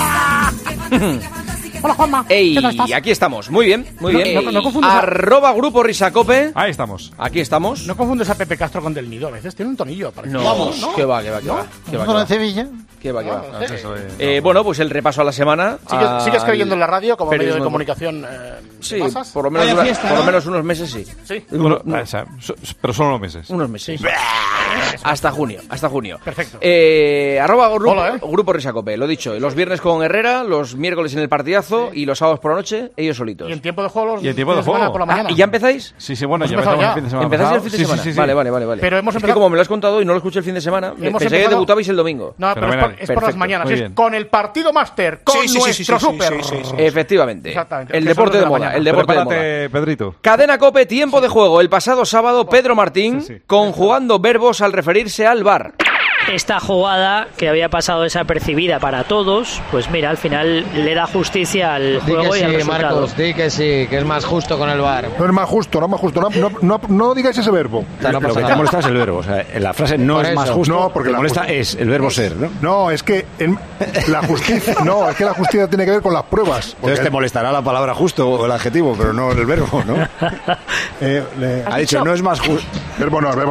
Speaker 9: Hola, Juanma.
Speaker 14: Ey,
Speaker 9: ¿Qué tal estás?
Speaker 14: aquí estamos. Muy bien, muy bien.
Speaker 9: No confundas a-
Speaker 14: Arroba Grupo Risa Cope.
Speaker 15: Ahí estamos.
Speaker 14: Aquí estamos.
Speaker 3: No confundes a Pepe Castro con Del Nido, a veces tiene un tonillo. parecido.
Speaker 14: No,
Speaker 3: Vamos, ¿no?
Speaker 14: que va, que va, que va. Que va, que
Speaker 5: ¿No
Speaker 14: va.
Speaker 5: en Sevilla?
Speaker 14: Que va, que va.
Speaker 3: No, eso
Speaker 14: Bueno, pues el repaso a la semana.
Speaker 3: ¿Sigues creyendo en la radio como medio de
Speaker 14: periodismo.
Speaker 3: comunicación?
Speaker 14: Sí,
Speaker 3: de masas?
Speaker 14: por lo menos,
Speaker 9: Vaya fiesta,
Speaker 14: por lo
Speaker 9: ¿no?
Speaker 14: menos unos meses sí.
Speaker 3: Sí.
Speaker 15: Bueno, pero solo unos meses.
Speaker 14: Unos meses. Hasta junio, hasta junio.
Speaker 3: Perfecto.
Speaker 14: Arroba grupo,
Speaker 3: Hola,
Speaker 14: grupo Risa Cope, lo dicho. Los viernes con Herrera, los miércoles en el partidazo y los sábados por la noche, ellos solitos.
Speaker 3: Y en tiempo de juego los
Speaker 15: Y en tiempo de
Speaker 3: fines semana
Speaker 15: juego.
Speaker 3: por la mañana.
Speaker 14: ¿Y ya empezáis?
Speaker 15: Sí, sí, bueno,
Speaker 3: Hemos
Speaker 15: ya
Speaker 3: empezado
Speaker 15: empezamos
Speaker 3: ya.
Speaker 15: el fin de semana.
Speaker 14: ¿Empezáis el
Speaker 15: pasado.
Speaker 14: fin de
Speaker 15: Sí,
Speaker 14: semana?
Speaker 15: sí, sí.
Speaker 14: Vale.
Speaker 3: Pero hemos
Speaker 14: Es que
Speaker 3: empezado-
Speaker 14: como me lo has contado y no lo escuché el fin de semana,
Speaker 3: Hemos
Speaker 14: pensé que
Speaker 3: empezado-
Speaker 14: debutabais el domingo.
Speaker 3: No, pero es
Speaker 15: Fenomenal.
Speaker 3: por las
Speaker 14: Perfecto.
Speaker 3: mañanas.
Speaker 15: Muy
Speaker 3: Es
Speaker 15: bien.
Speaker 3: con el partido máster, con nuestro súper.
Speaker 14: Efectivamente.
Speaker 3: Exactamente.
Speaker 14: El
Speaker 3: Que
Speaker 14: deporte
Speaker 3: son
Speaker 14: de
Speaker 3: la
Speaker 14: moda.
Speaker 3: mañana.
Speaker 14: El deporte de moda.
Speaker 15: Prepárate, Pedrito.
Speaker 14: Cadena Cope, tiempo de juego. El pasado sábado, Pedro Martín,
Speaker 15: Sí, sí.
Speaker 14: conjugando verbos al referirse al VAR.
Speaker 16: Esta jugada que había pasado desapercibida para todos, pues mira, al final le da justicia al juego y al resultado.
Speaker 17: Marcos, di que sí, que es más justo con el VAR.
Speaker 18: No es más justo, no es más justo. No digáis ese verbo.
Speaker 17: Lo que te molesta es el verbo. O sea, la frase no
Speaker 18: Por
Speaker 17: es
Speaker 18: eso.
Speaker 17: más justo.
Speaker 18: No, porque
Speaker 17: te
Speaker 18: la
Speaker 17: molesta
Speaker 18: justi-
Speaker 17: es el verbo ser, ¿no?
Speaker 18: No, es que la justicia. No, es que la justicia tiene que ver con las pruebas.
Speaker 17: Entonces te molestará la palabra justo o el adjetivo, pero no el verbo, ¿no? Ha dicho, no es más justo.
Speaker 18: Verbo no.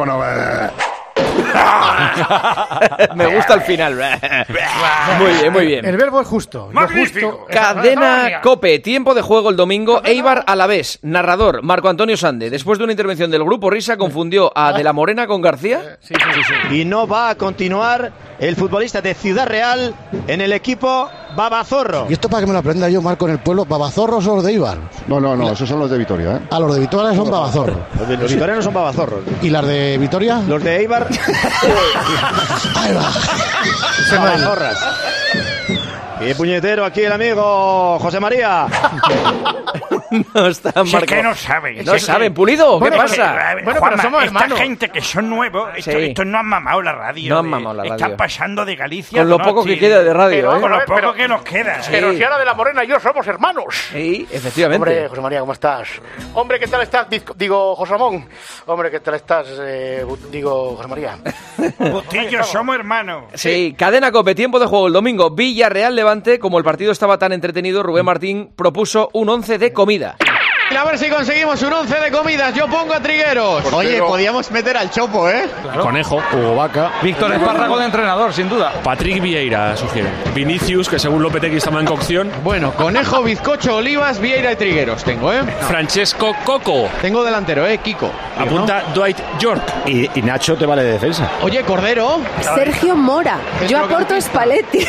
Speaker 14: Me gusta el final. Muy bien, muy bien.
Speaker 3: El verbo es justo.
Speaker 7: Magnífico.
Speaker 14: Cadena Cope, tiempo de juego el domingo, Eibar Alavés, narrador Marco Antonio Sande. Después de una intervención del Grupo Risa, confundió a De la Morena con García.
Speaker 19: Y no va a continuar el futbolista de Ciudad Real en el equipo Babazorro.
Speaker 20: Y esto para que me lo aprenda yo, Marco, en el pueblo, ¿babazorros o los de Eibar?
Speaker 18: No, esos son los de Vitoria, ¿eh?
Speaker 20: Ah, los de Vitoria son babazorros.
Speaker 19: Los vitorianos son babazorros.
Speaker 20: ¿Y las de Vitoria?
Speaker 19: Los de Eibar,
Speaker 20: Ahí va.
Speaker 19: babazorras. Y puñetero aquí el amigo José María.
Speaker 14: No está
Speaker 7: Si es
Speaker 14: Marco.
Speaker 7: que no saben.
Speaker 14: No saben, Pulido, ¿qué
Speaker 7: Bueno,
Speaker 14: pasa?
Speaker 7: Bueno,
Speaker 3: pero somos
Speaker 7: esta
Speaker 3: hermanos.
Speaker 7: gente que son nuevos,
Speaker 14: Sí.
Speaker 7: estos no han mamado la radio.
Speaker 14: No han mamado la radio.
Speaker 7: Están pasando de Galicia.
Speaker 14: Con lo poco que queda de radio, ¿eh?
Speaker 7: Con lo
Speaker 3: Pero-
Speaker 7: poco que nos queda.
Speaker 3: Pero si ahora De la Morena y yo somos hermanos.
Speaker 14: Sí, efectivamente.
Speaker 3: Hombre, José María, ¿cómo estás? Hombre, ¿qué tal estás? Digo, José Ramón. Hombre, ¿qué tal estás? Digo, José María.
Speaker 7: Bustillo, somos hermanos.
Speaker 14: Sí, Cadena Cope, tiempo de juego el domingo, Villarreal Levante. Como el partido estaba tan entretenido, Rubén Martín propuso un 11 de comida.
Speaker 19: A ver si conseguimos un 11 de comidas. Yo pongo a Trigueros. Oye, podíamos meter al Chopo, ¿eh?
Speaker 21: Conejo, Hugo Vaca,
Speaker 15: Víctor Espárrago de entrenador, sin duda.
Speaker 21: Patrick Vieira, sugiere. Vinicius, que según Lopetegui estaba en cocción.
Speaker 19: Bueno, Conejo, Bizcocho, Olivas, Vieira y Trigueros tengo, ¿eh?
Speaker 21: Francesco Coco.
Speaker 19: Tengo delantero, Kiko.
Speaker 21: Apunta Dwight York.
Speaker 17: Y Nacho te vale de defensa.
Speaker 19: Oye, Cordero.
Speaker 22: Sergio Mora. Yo aporto Spalletti.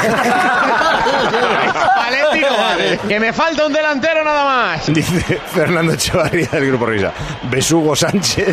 Speaker 19: Paletti no vale. Que me falta un delantero nada más.
Speaker 17: Dice Fernando Echevarría del Grupo Risa. Besugo Sánchez.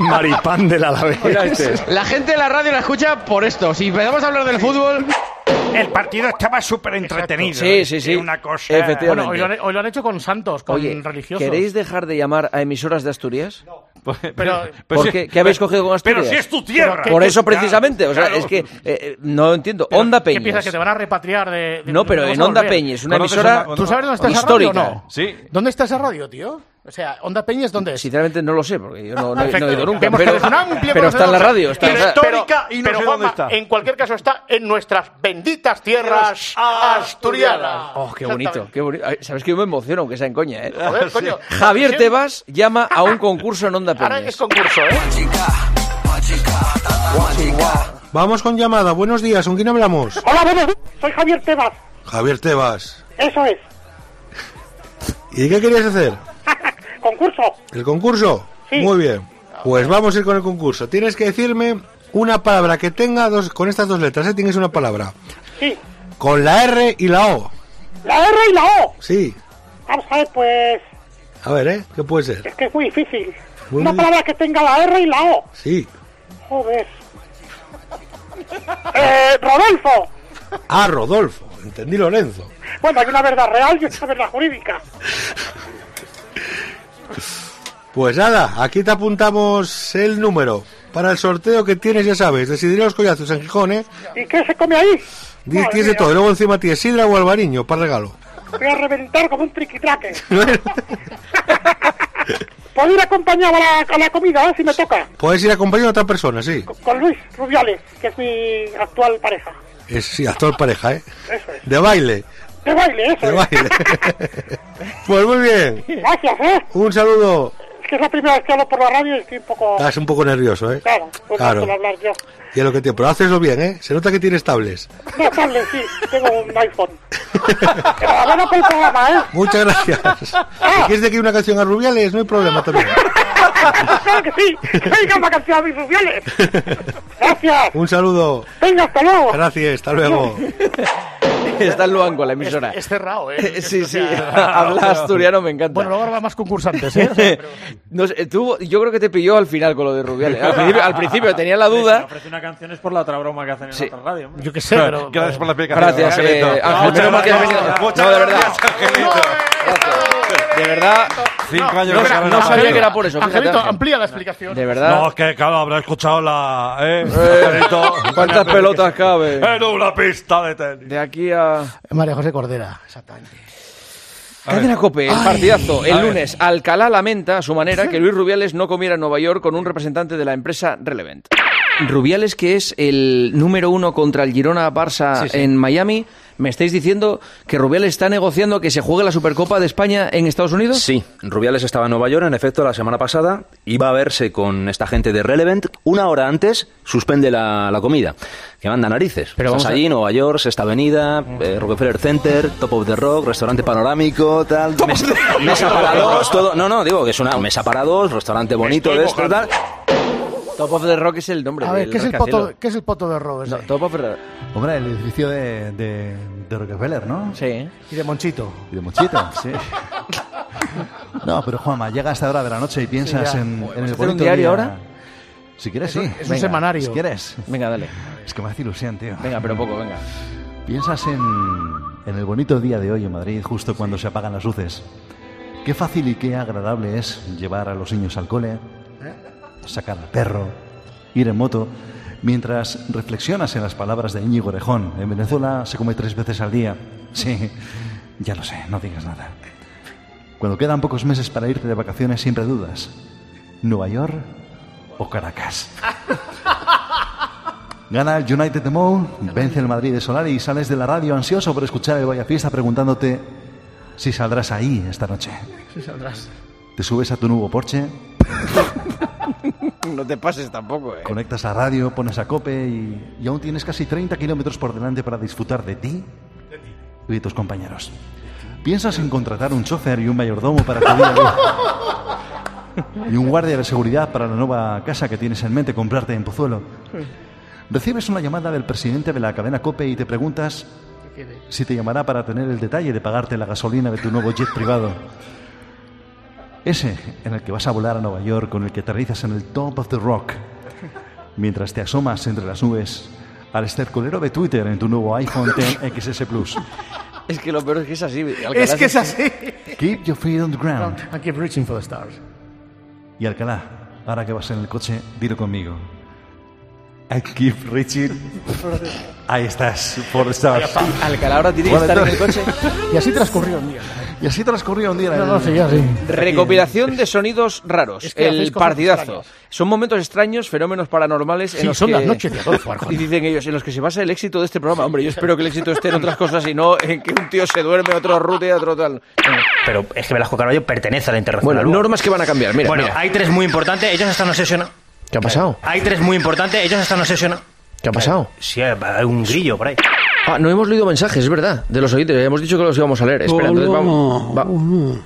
Speaker 17: Maripán del Alavés.
Speaker 19: La gente de la radio la escucha por esto. Si empezamos a hablar del fútbol...
Speaker 7: El partido estaba súper entretenido.
Speaker 14: Sí.
Speaker 7: Una cosa...
Speaker 14: Efectivamente.
Speaker 3: Bueno, hoy lo han hecho con santos, con
Speaker 14: Oye,
Speaker 3: religiosos.
Speaker 14: ¿queréis dejar de llamar a emisoras de Asturias?
Speaker 3: No.
Speaker 14: Pero, ¿por qué? ¿Qué habéis cogido con Asturias?
Speaker 7: Pero si es tu tierra.
Speaker 14: Por eso precisamente, o sea, es que no entiendo. Onda Peñes.
Speaker 3: ¿Qué piensas, que te van a repatriar de
Speaker 14: no, pero en Onda Peñes, una emisora
Speaker 3: ¿Tú sabes dónde está
Speaker 14: histórica.
Speaker 3: esa radio o no?
Speaker 15: Sí.
Speaker 3: ¿Dónde está esa radio, tío? O sea, Onda Peñes, ¿dónde es?
Speaker 14: Sinceramente no lo sé, porque yo no he ido nunca.
Speaker 3: Vemos
Speaker 14: Pero,
Speaker 3: que es un amplio
Speaker 14: pero está en la radio. Está,
Speaker 7: histórica y no
Speaker 3: pero
Speaker 7: sé
Speaker 3: Juanma,
Speaker 7: dónde está.
Speaker 3: En cualquier caso está en nuestras benditas tierras asturianas.
Speaker 14: Oh, qué bonito, qué bonito. Sabes que yo me emociono, aunque sea en coña, ¿eh?
Speaker 3: Joder, coño.
Speaker 14: Javier Tebas llama a un concurso en Onda Peñes.
Speaker 3: Ahora es concurso, ¿eh?
Speaker 6: Vamos con llamada. Buenos días, ¿con quién hablamos?
Speaker 8: Hola, buenos días. Soy Javier Tebas.
Speaker 6: Javier Tebas.
Speaker 8: Eso es.
Speaker 6: ¿Y qué querías hacer?
Speaker 8: ¿Concurso?
Speaker 6: ¿El concurso?
Speaker 8: Sí.
Speaker 6: Muy bien. Pues vamos a ir con el concurso. Tienes que decirme una palabra que tenga con estas dos letras, ¿eh? Tienes una palabra.
Speaker 8: Sí.
Speaker 6: Con la R y la O.
Speaker 8: ¿La R y la O?
Speaker 6: Sí.
Speaker 8: Vamos a ver, pues...
Speaker 6: A ver, ¿qué puede ser?
Speaker 8: Es que es muy difícil.
Speaker 6: Muy
Speaker 8: Una palabra que tenga la R y la O.
Speaker 6: Sí.
Speaker 8: Joder. Rodolfo.
Speaker 6: Ah, Rodolfo. Entendí Lorenzo.
Speaker 8: Bueno, hay una verdad real y otra verdad jurídica.
Speaker 6: Pues nada, aquí te apuntamos el número para el sorteo que tienes, ya sabes, de Sidra Los Collazos en Gijón, ¿eh?
Speaker 8: ¿Y qué se come ahí?
Speaker 6: Tienes de todo, y luego encima tienes sidra o albariño para regalo.
Speaker 8: Voy a reventar como un triquitraque. ¿Puedo ir acompañado a la comida, si me toca?
Speaker 6: Puedes ir acompañado a otra persona, sí.
Speaker 8: Con Luis Rubiales, que es mi actual pareja.
Speaker 6: Sí, actual pareja, ¿eh?
Speaker 8: Eso es.
Speaker 6: De baile.
Speaker 8: De baile, eso
Speaker 6: De baile. Pues muy bien.
Speaker 8: Gracias, ¿eh?
Speaker 6: Un saludo.
Speaker 8: Es que es la primera vez que hablo por la radio y estoy un poco...
Speaker 6: Estás un poco nervioso, ¿eh?
Speaker 8: Claro, pues
Speaker 6: claro.
Speaker 8: No puedo hablar yo.
Speaker 6: Y es lo que tiene. Pero haces bien, ¿eh? Se nota que tienes tablets.
Speaker 8: No, tablet, sí. Tengo un iPhone. Enhorabuena por el programa, ¿eh?
Speaker 6: Muchas gracias. Si quieres de aquí una canción a Rubiales, no hay problema también.
Speaker 8: Claro que sí. Venga, una canción a mis Rubiales. Gracias.
Speaker 6: Un saludo.
Speaker 8: Venga, hasta luego.
Speaker 6: Gracias, hasta luego.
Speaker 14: Está en Luanco, la emisora.
Speaker 3: Es cerrado, ¿eh?
Speaker 14: Sí. Habla asturiano, me encanta.
Speaker 3: Bueno, luego habrá más concursantes, ¿eh? O sea, pero...
Speaker 14: No sé, yo creo que te pilló al final con lo de Rubiales. Al principio tenía la duda.
Speaker 15: Si ofrece una canción es por la otra broma que hacen en otra radio. Hombre.
Speaker 3: Yo qué sé, pero...
Speaker 15: Gracias por la explicación.
Speaker 14: Gracias, Ángel. Menos mal que has venido. No, de verdad. De verdad.
Speaker 15: 5 años
Speaker 14: no sabía que era por eso.
Speaker 3: Angelito, amplía la explicación.
Speaker 14: De verdad.
Speaker 15: No, es que claro, habrá escuchado la...
Speaker 14: ¿Cuántas pelotas cabe?
Speaker 15: En una pista de tenis.
Speaker 14: De aquí a...
Speaker 3: María José Cordera, exactamente.
Speaker 14: Cadena COPE, el partidazo. El lunes, Alcalá lamenta a su manera que Luis Rubiales no comiera en Nueva York con un representante de la empresa Relevant. Rubiales, que es el número 1 contra el Girona-Barça en Miami, ¿me estáis diciendo que Rubiales está negociando que se juegue la Supercopa de España en Estados Unidos?
Speaker 23: Sí, Rubiales estaba en Nueva York, en efecto, la semana pasada. Iba a verse con esta gente de Relevant. Una hora antes suspende la comida. Que manda narices.
Speaker 14: Pero
Speaker 23: estás allí, Nueva York, Sexta Avenida, Rockefeller Center, Top of the Rock, restaurante panorámico, tal. Mesa para dos, todo. No, digo que es una mesa para dos, restaurante bonito de esto, tal.
Speaker 14: Top of the Rock es el nombre.
Speaker 3: A ver, ¿qué es el poto de Rock?
Speaker 14: No, Top of the Rock.
Speaker 24: Hombre, el edificio de Rockefeller, ¿no?
Speaker 14: Sí.
Speaker 3: Y de Monchito.
Speaker 24: Sí. No, pero Juanma, llega a esta hora de la noche y piensas en el bonito
Speaker 14: un diario
Speaker 24: día.
Speaker 14: ahora?
Speaker 24: Si quieres, sí.
Speaker 3: Es un semanario.
Speaker 24: Si quieres.
Speaker 14: Venga, dale.
Speaker 24: Es que me hace ilusión, tío.
Speaker 14: Venga, pero poco, venga.
Speaker 24: Piensas en el bonito día de hoy en Madrid, justo cuando se apagan las luces. Qué fácil y qué agradable es llevar a los niños al cole, sacar al perro, ir en moto, mientras reflexionas en las palabras de Íñigo Errejón. En Venezuela se come 3 veces al día. Sí, ya lo sé, no digas nada. Cuando quedan pocos meses para irte de vacaciones, siempre dudas. ¿Nueva York o Caracas? Gana el United de Mou, vence el Madrid de Solari y sales de la radio ansioso por escuchar el Vaya Fiesta preguntándote si saldrás ahí esta noche.
Speaker 3: Sí, saldrás.
Speaker 24: Te subes a tu nuevo Porsche.
Speaker 14: No te pases tampoco,
Speaker 24: Conectas la radio, pones a COPE y aún tienes casi 30 kilómetros por delante para disfrutar de ti y de tus compañeros. Piensas en contratar un chofer y un mayordomo para tu día a día. Y un guardia de seguridad para la nueva casa que tienes en mente comprarte en Pozuelo. Recibes una llamada del presidente de la cadena COPE y te preguntas si te llamará para tener el detalle de pagarte la gasolina de tu nuevo jet privado. Ese en el que vas a volar a Nueva York, con el que aterrizas en el Top of the Rock, mientras te asomas entre las nubes al estercolero de Twitter en tu nuevo iPhone X XS Plus.
Speaker 14: Es que lo peor es que es así.
Speaker 5: Alcalá, es que es así.
Speaker 24: Keep your feet on the ground.
Speaker 9: And keep reaching for the stars.
Speaker 24: Y Alcalá, ahora que vas en el coche, dilo conmigo. I keep reaching. Ahí estás, for the stars.
Speaker 14: Alcalá ahora tiene que estar en el coche.
Speaker 9: Y así transcurrió un día.
Speaker 24: Y así transcurrió un día.
Speaker 9: No, sí, así.
Speaker 14: Recopilación de sonidos raros.
Speaker 3: Es que
Speaker 14: el partidazo. Son momentos extraños, fenómenos paranormales.
Speaker 3: Sí, son las noches de Adolfo Arjona.
Speaker 14: Y dicen ellos, en los que se basa el éxito de este programa. Hombre, yo espero que el éxito esté en otras cosas y no en que un tío se duerme, otro rute, otro tal.
Speaker 4: Pero es que Velasco Carballo pertenece a la Internacional.
Speaker 14: Bueno, normas que van a cambiar. Mira,
Speaker 4: bueno, hay tres muy importantes. Ellos están obsesionados.
Speaker 14: ¿Qué ha pasado?
Speaker 4: Hay tres muy importantes. Ellos están obsesionados.
Speaker 14: ¿Qué ha pasado?
Speaker 4: Sí, hay un grillo por ahí.
Speaker 14: Ah, no hemos leído mensajes, es verdad, de los oyentes. Hemos dicho que los íbamos a leer. Espera, entonces vamos.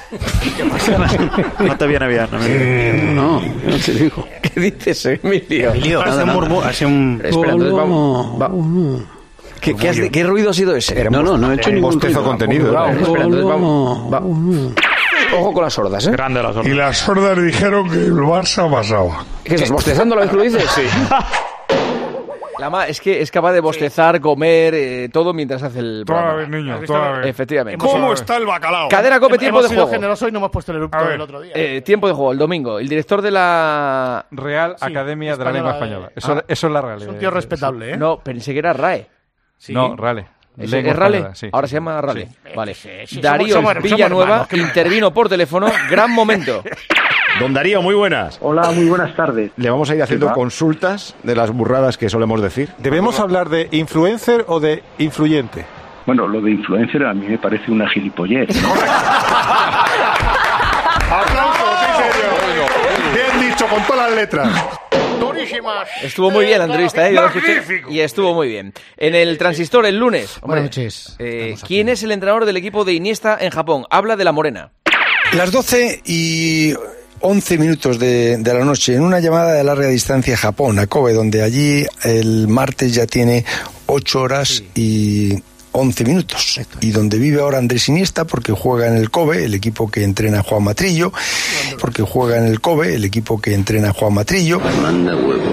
Speaker 10: No te viene bien, amigo.
Speaker 14: No te digo. ¿Qué dices, Emilio?
Speaker 10: Hace un...
Speaker 14: Espera, entonces vamos. ¿Qué ruido ha sido ese?
Speaker 17: No he hecho ningún bostezo contenido.
Speaker 14: Espera, entonces vamos. Ojo con las sordas, ¿eh?
Speaker 10: Grande las sordas.
Speaker 11: Y las sordas dijeron que el Barça pasaba.
Speaker 14: ¿Qué estás bostezando la vez que lo dices? Sí. Lama es que es capaz de bostezar, comer, todo mientras hace el programa.
Speaker 11: Toda vez, niño, toda vez.
Speaker 14: Efectivamente.
Speaker 11: ¿Cómo está el bacalao?
Speaker 14: Cadena COPE, tiempo de juego.
Speaker 3: Hemos sido generosos y no hemos puesto el erupto del otro día.
Speaker 14: Tiempo de juego, el domingo. El director de la...
Speaker 13: Real Academia de la Lengua Española. Eso es la realidad.
Speaker 3: Es un tío respetable, ¿eh?
Speaker 14: No, pensé que era RAE.
Speaker 13: Sí. No, Rale.
Speaker 14: ¿Es Rale?
Speaker 13: Sí,
Speaker 14: ahora
Speaker 13: sí,
Speaker 14: se llama Rale.
Speaker 13: Sí.
Speaker 14: Vale. Darío Villanueva intervino por teléfono. Gran momento.
Speaker 17: Don Darío, muy buenas.
Speaker 25: Hola, muy buenas tardes.
Speaker 17: Le vamos a ir haciendo consultas de las burradas que solemos decir.
Speaker 18: ¿Debemos hablar de influencer o de influyente?
Speaker 25: Bueno, lo de influencer a mí me parece una gilipollez.
Speaker 18: ¡Aplausos, sí, señor! Bien dicho, con todas las letras.
Speaker 14: Estuvo muy bien la entrevista, ¿eh? Yo lo escuché y estuvo muy bien. En el Transistor el lunes.
Speaker 9: Buenas noches.
Speaker 14: ¿Quién es el entrenador del equipo de Iniesta en Japón? Habla de la Morena.
Speaker 26: Las 12 y 11 minutos de la noche, en una llamada de larga distancia a Japón, a Kobe, donde allí el martes ya tiene 8 horas y 11 minutos, y donde vive ahora Andrés Iniesta, porque juega en el Kobe, el equipo que entrena Juan Matrillo, porque juega en el Kobe, el equipo que entrena Juan Matrillo.
Speaker 20: Manda huevos.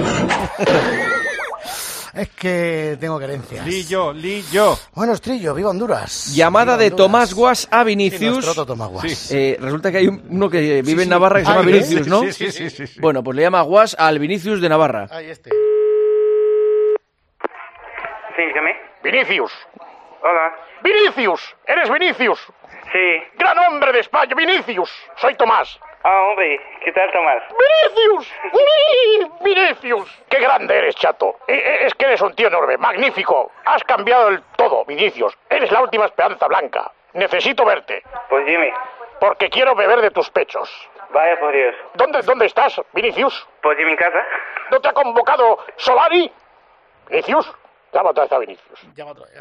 Speaker 3: Es que tengo querencias.
Speaker 13: Lillo.
Speaker 3: Bueno, Trillo, viva Honduras.
Speaker 14: Llamada
Speaker 3: viva
Speaker 14: de
Speaker 3: Honduras.
Speaker 14: Tomás Guas a Vinicius.
Speaker 3: Sí, Tomás Guas.
Speaker 14: Sí. Resulta que hay uno que vive en Navarra que se llama Vinicius, ¿no?
Speaker 13: Sí.
Speaker 14: Bueno, pues le llama Guas al Vinicius de Navarra.
Speaker 3: Ahí este.
Speaker 27: Sí, dígame.
Speaker 3: Vinicius.
Speaker 27: Hola.
Speaker 3: Vinicius. ¿Eres Vinicius?
Speaker 27: Sí.
Speaker 3: Gran hombre de España, Vinicius. Soy Tomás.
Speaker 27: Ah, hombre. ¿Qué tal, Tomás?
Speaker 3: ¡Vinicius! ¡Uy! ¡Vinicius! ¡Qué grande eres, chato! Es que eres un tío enorme, magnífico. Has cambiado el todo, Vinicius. Eres la última esperanza blanca. Necesito verte.
Speaker 27: Pues dime.
Speaker 3: Porque quiero beber de tus pechos.
Speaker 27: Vaya por Dios.
Speaker 3: ¿Dónde estás, Vinicius?
Speaker 27: Pues en mi casa.
Speaker 3: ¿No te ha convocado Solari? ¿Vinicius? Llama otra vez a Vinicius. Llama otra vez.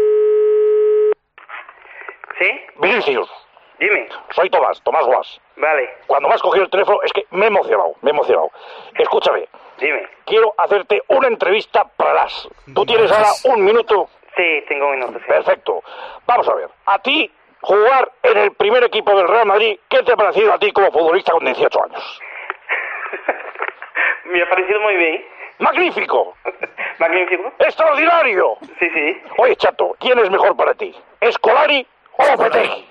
Speaker 27: ¿Sí?
Speaker 3: Vinicius.
Speaker 27: Dime.
Speaker 3: Soy Tomás Guas.
Speaker 27: Vale.
Speaker 3: Cuando me has cogido el teléfono es que me he emocionado. Escúchame.
Speaker 27: Dime.
Speaker 3: Quiero hacerte una entrevista para las. ¿Tú tienes ahora un minuto?
Speaker 27: Sí, tengo un minuto, sí.
Speaker 3: Perfecto. Vamos a ver. A ti, jugar en el primer equipo del Real Madrid, ¿qué te ha parecido a ti como futbolista con 18 años?
Speaker 27: Me ha parecido muy bien.
Speaker 3: ¡Magnífico!
Speaker 27: ¿Magnífico?
Speaker 3: ¡Extraordinario!
Speaker 27: Sí.
Speaker 3: Oye, chato, ¿quién es mejor para ti? ¿Scolari o Lopetegui?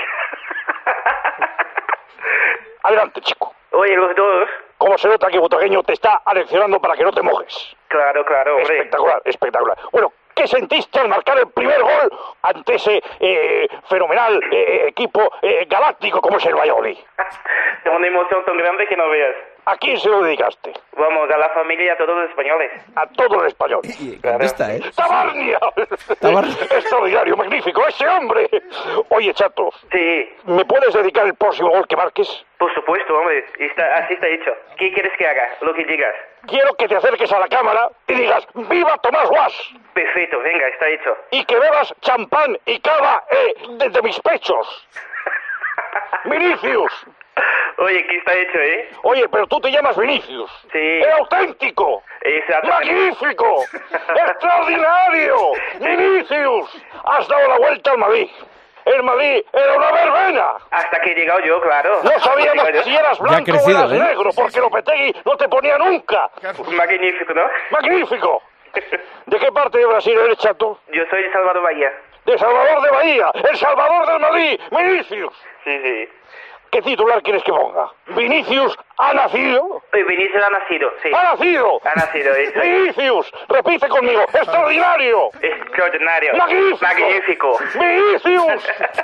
Speaker 3: Adelante, chico.
Speaker 27: Oye, los dos.
Speaker 3: Como se nota que Botagueño te está aleccionando para que no te mojes.
Speaker 27: Claro, hombre.
Speaker 3: Espectacular. Bueno, ¿qué sentiste al marcar el primer gol ante ese fenomenal equipo galáctico como es el Valladolid?
Speaker 27: Tengo una emoción tan grande que no veas.
Speaker 3: ¿A quién se lo dedicaste?
Speaker 27: Vamos, a la familia y a todos los españoles.
Speaker 3: A todos los españoles.
Speaker 14: ¿Dónde está,
Speaker 3: ¡Tabarnia! Extraordinario, magnífico, ese hombre. Oye, chato.
Speaker 27: Sí.
Speaker 3: ¿Me puedes dedicar el próximo gol que marques?
Speaker 27: Por supuesto, hombre. Así está hecho. ¿Qué quieres que haga? Lo que digas.
Speaker 3: Quiero que te acerques a la cámara y digas ¡Viva Tomás Guas!
Speaker 27: Perfecto, venga, está hecho.
Speaker 3: Y que bebas champán y cava de mis pechos. Vinicius.
Speaker 27: Oye, ¿qué está hecho, eh?
Speaker 3: Oye, pero tú te llamas Vinicius.
Speaker 27: Sí.
Speaker 3: ¡Es auténtico!
Speaker 27: Exacto.
Speaker 3: ¡Magnífico! ¡Extraordinario! ¡Vinicius! Has dado la vuelta al Madrid. El Madrid era una verbena.
Speaker 27: Hasta que he llegado yo, claro.
Speaker 3: No sabíamos si eras blanco o eras negro, porque Lopetegui no te ponía nunca.
Speaker 27: Magnífico, ¿no?
Speaker 3: ¡Magnífico!
Speaker 11: ¿De qué parte de Brasil eres, chato?
Speaker 27: Yo soy de Salvador Bahía.
Speaker 11: De Salvador de Bahía, el Salvador del Madrid, Vinicius.
Speaker 27: Sí.
Speaker 11: ¿Qué titular quieres que ponga? ¿Vinicius ha nacido?
Speaker 27: Vinicius ha nacido, sí.
Speaker 11: ¡Ha nacido!
Speaker 27: Ha nacido, eso.
Speaker 11: ¡Vinicius! Repite conmigo. ¡Extraordinario!
Speaker 27: Extraordinario.
Speaker 11: ¡Magnífico!
Speaker 27: Magnífico.
Speaker 11: ¡Vinicius!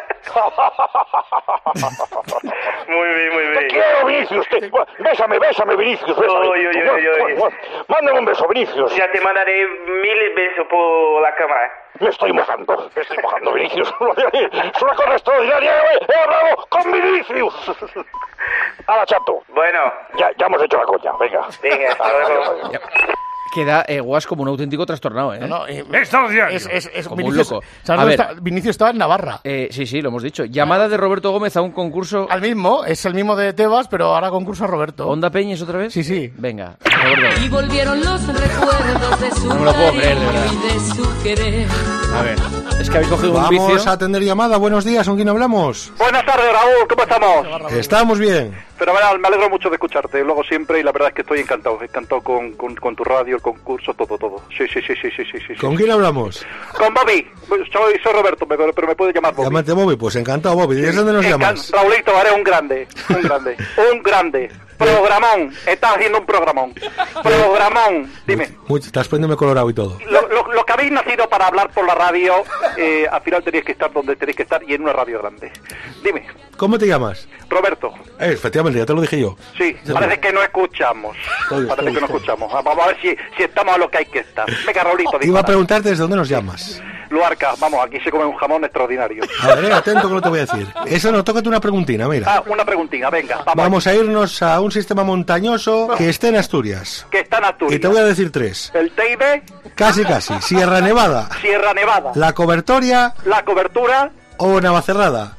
Speaker 27: Muy bien.
Speaker 11: Te quiero, Vinicius. Bésame, Vinicius. Bésame. Mándame un beso, Vinicius.
Speaker 27: Ya te mandaré 1000 besos por la cámara.
Speaker 11: Me estoy mojando, Vinicius. Es una cosa extraordinaria. He hablado con Vinicius. Hala, chato.
Speaker 27: Bueno.
Speaker 11: Ya hemos hecho la coña, venga.
Speaker 27: Hasta luego.
Speaker 14: Queda Guas como un auténtico trastornado, ¿eh?
Speaker 3: Es
Speaker 14: como
Speaker 3: Vinicius,
Speaker 14: un loco.
Speaker 3: ¿sabes?
Speaker 14: A ver.
Speaker 3: Vinicius estaba en Navarra.
Speaker 14: Sí, lo hemos dicho. Llamada de Roberto Gómez a un concurso...
Speaker 3: Es el mismo de Tebas, pero ahora concurso a Roberto.
Speaker 14: ¿Onda Peñes otra vez?
Speaker 3: Sí.
Speaker 14: Venga, Roberto.
Speaker 1: Y volvieron los recuerdos de su
Speaker 14: No me lo puedo creer, de verdad.
Speaker 1: y de su querer.
Speaker 14: A ver, es que habéis cogido un vicio.
Speaker 6: Vamos a atender llamada. Buenos días, ¿con quién hablamos?
Speaker 2: Buenas tardes, Raúl, ¿cómo estamos?
Speaker 6: Estamos bien.
Speaker 2: Fenomenal, me alegro mucho de escucharte, luego siempre, y la verdad es que estoy encantado con tu radio, el concurso, todo. Sí.
Speaker 6: ¿Con quién hablamos?
Speaker 2: Con Bobby, soy Roberto, pero me puedes llamar Bobby.
Speaker 6: Llámate Bobby, pues encantado, Bobby. ¿Desde dónde nos llamas?
Speaker 2: Raulito, haré un grande. Programón, estás haciendo un programón. Dime.
Speaker 6: Estás poniéndome colorado y todo.
Speaker 2: Lo que habéis nacido para hablar por la radio, al final tenéis que estar donde tenéis que estar y en una radio grande. Dime.
Speaker 6: ¿Cómo te llamas?
Speaker 2: Roberto.
Speaker 6: Efectivamente, ya te lo dije yo.
Speaker 2: Sí, parece que no escuchamos. Vamos a ver si estamos a lo que hay que estar. Venga, Raulito.
Speaker 6: Iba a preguntarte desde dónde nos llamas.
Speaker 2: Luarca, vamos, aquí se come un jamón extraordinario.
Speaker 6: A ver, atento que lo te voy a decir. Eso nos toca una preguntina, mira.
Speaker 2: Una preguntina, venga.
Speaker 6: Vamos a irnos a un sistema montañoso que esté en Asturias.
Speaker 2: Y
Speaker 6: te voy a decir 3.
Speaker 2: El Teide.
Speaker 6: Casi. Sierra Nevada. La Cobertoria. O Navacerrada.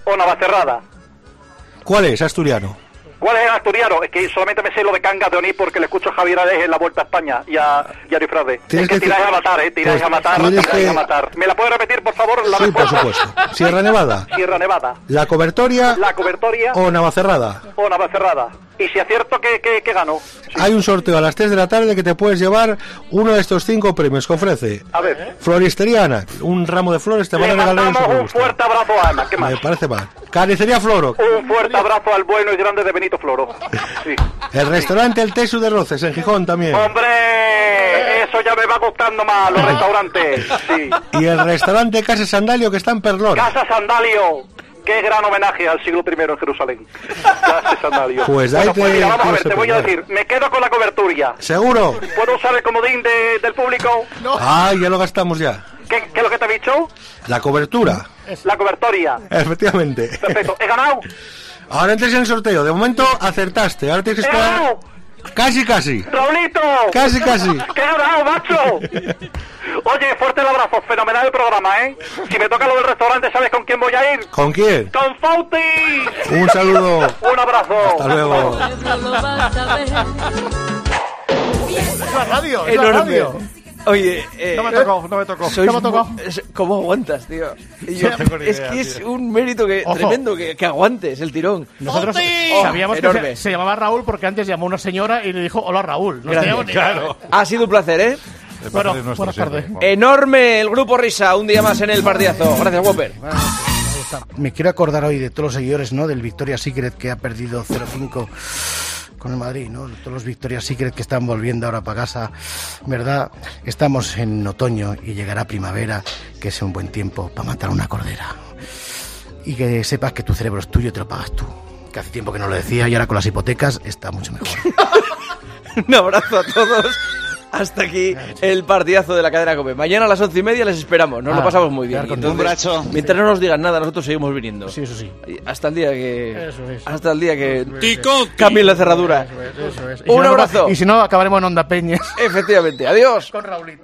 Speaker 6: ¿Cuál es, asturiano?
Speaker 2: ¿Cuál es el asturiano? Es que solamente me sé lo de Cangas de Onís porque le escucho a Javier Ares en la Vuelta a España y a Arifrade. Es que tiráis a matar, tiráis a matar. ¿Me la puedes repetir, por favor? La
Speaker 6: sí, por supuesto. Sierra Nevada. La Cobertoria. O Navacerrada.
Speaker 2: Y si acierto, ¿qué gano?
Speaker 6: Sí. Hay un sorteo a las 3 de la tarde que te puedes llevar uno de estos 5 premios que ofrece.
Speaker 2: A ver.
Speaker 6: Floristería Ana, un ramo de flores te van a regalar.
Speaker 2: Le mandamos un fuerte abrazo a Ana, ¿qué más?
Speaker 6: Me parece mal. Carnicería Floro.
Speaker 2: Un fuerte abrazo al bueno y grande de Benito Floro. Sí.
Speaker 6: El restaurante El Tesu de Roces, en Gijón también.
Speaker 2: ¡Hombre! Eso ya me va gustando más, los restaurantes. Sí.
Speaker 6: Y el restaurante Casa Sandalio que está en Perlora.
Speaker 2: Casa Sandalio. Qué gran homenaje al siglo I en Jerusalén. Casa Sandalio.
Speaker 6: Pues ahí
Speaker 2: mira, vamos a ver, te voy a decir, me quedo con la Coberturia.
Speaker 6: ¿Seguro?
Speaker 2: ¿Puedo usar el comodín del público?
Speaker 6: No. Ah, ya lo gastamos ya.
Speaker 2: ¿Qué es lo que te he dicho?
Speaker 6: La cobertura.
Speaker 2: La Cobertoria.
Speaker 6: Efectivamente.
Speaker 2: Perfecto, he ganado.
Speaker 6: Ahora entres en el sorteo. De momento acertaste. Ahora tienes que esperar. Casi.
Speaker 2: ¡Raulito!
Speaker 6: Casi.
Speaker 2: ¡Qué ganado, macho! Oye, fuerte el abrazo, fenomenal el programa, ¿eh? Si me toca lo del restaurante, ¿sabes con quién voy a ir?
Speaker 6: ¿Con quién?
Speaker 2: ¡Con Fauti!
Speaker 6: Un saludo.
Speaker 2: Un abrazo.
Speaker 6: Hasta luego.
Speaker 3: Es la radio, es
Speaker 14: Enorme.
Speaker 3: la radio.
Speaker 14: Oye,
Speaker 7: no me tocó.
Speaker 3: No me tocó.
Speaker 14: ¿Cómo aguantas, tío?
Speaker 7: Idea,
Speaker 14: que es un mérito tremendo que aguantes el tirón.
Speaker 3: Nosotros sabíamos que se llamaba Raúl porque antes llamó una señora y le dijo hola Raúl.
Speaker 14: Claro. Ha sido un placer, ¿eh?
Speaker 3: Bueno, buenas tardes.
Speaker 14: Enorme el grupo Risa, un día más en el partidazo. Gracias, Whopper.
Speaker 12: Me quiero acordar hoy de todos los seguidores, ¿no? Del Victoria's Secret que ha perdido 0-5 con el Madrid, ¿no? Todos los Victoria's Secret que están volviendo ahora para casa, ¿verdad? Estamos en otoño y llegará primavera, que es un buen tiempo para matar una cordera. Y que sepas que tu cerebro es tuyo y te lo pagas tú. Que hace tiempo que no lo decía y ahora con las hipotecas está mucho mejor.
Speaker 14: Un abrazo a todos. Hasta aquí el partidazo de la cadena COPE. Mañana a las 11:30 les esperamos. Nos lo pasamos muy bien.
Speaker 2: Un brazo.
Speaker 14: Mientras no nos digan nada, nosotros seguimos viniendo.
Speaker 12: Sí, eso sí.
Speaker 14: Hasta el día que...
Speaker 12: Eso es.
Speaker 14: Hasta el día que... cambien la cerradura.
Speaker 12: Eso es.
Speaker 14: Un abrazo.
Speaker 12: Y si no, acabaremos en Onda Peñas.
Speaker 14: Efectivamente. Adiós.
Speaker 12: Con Raulito.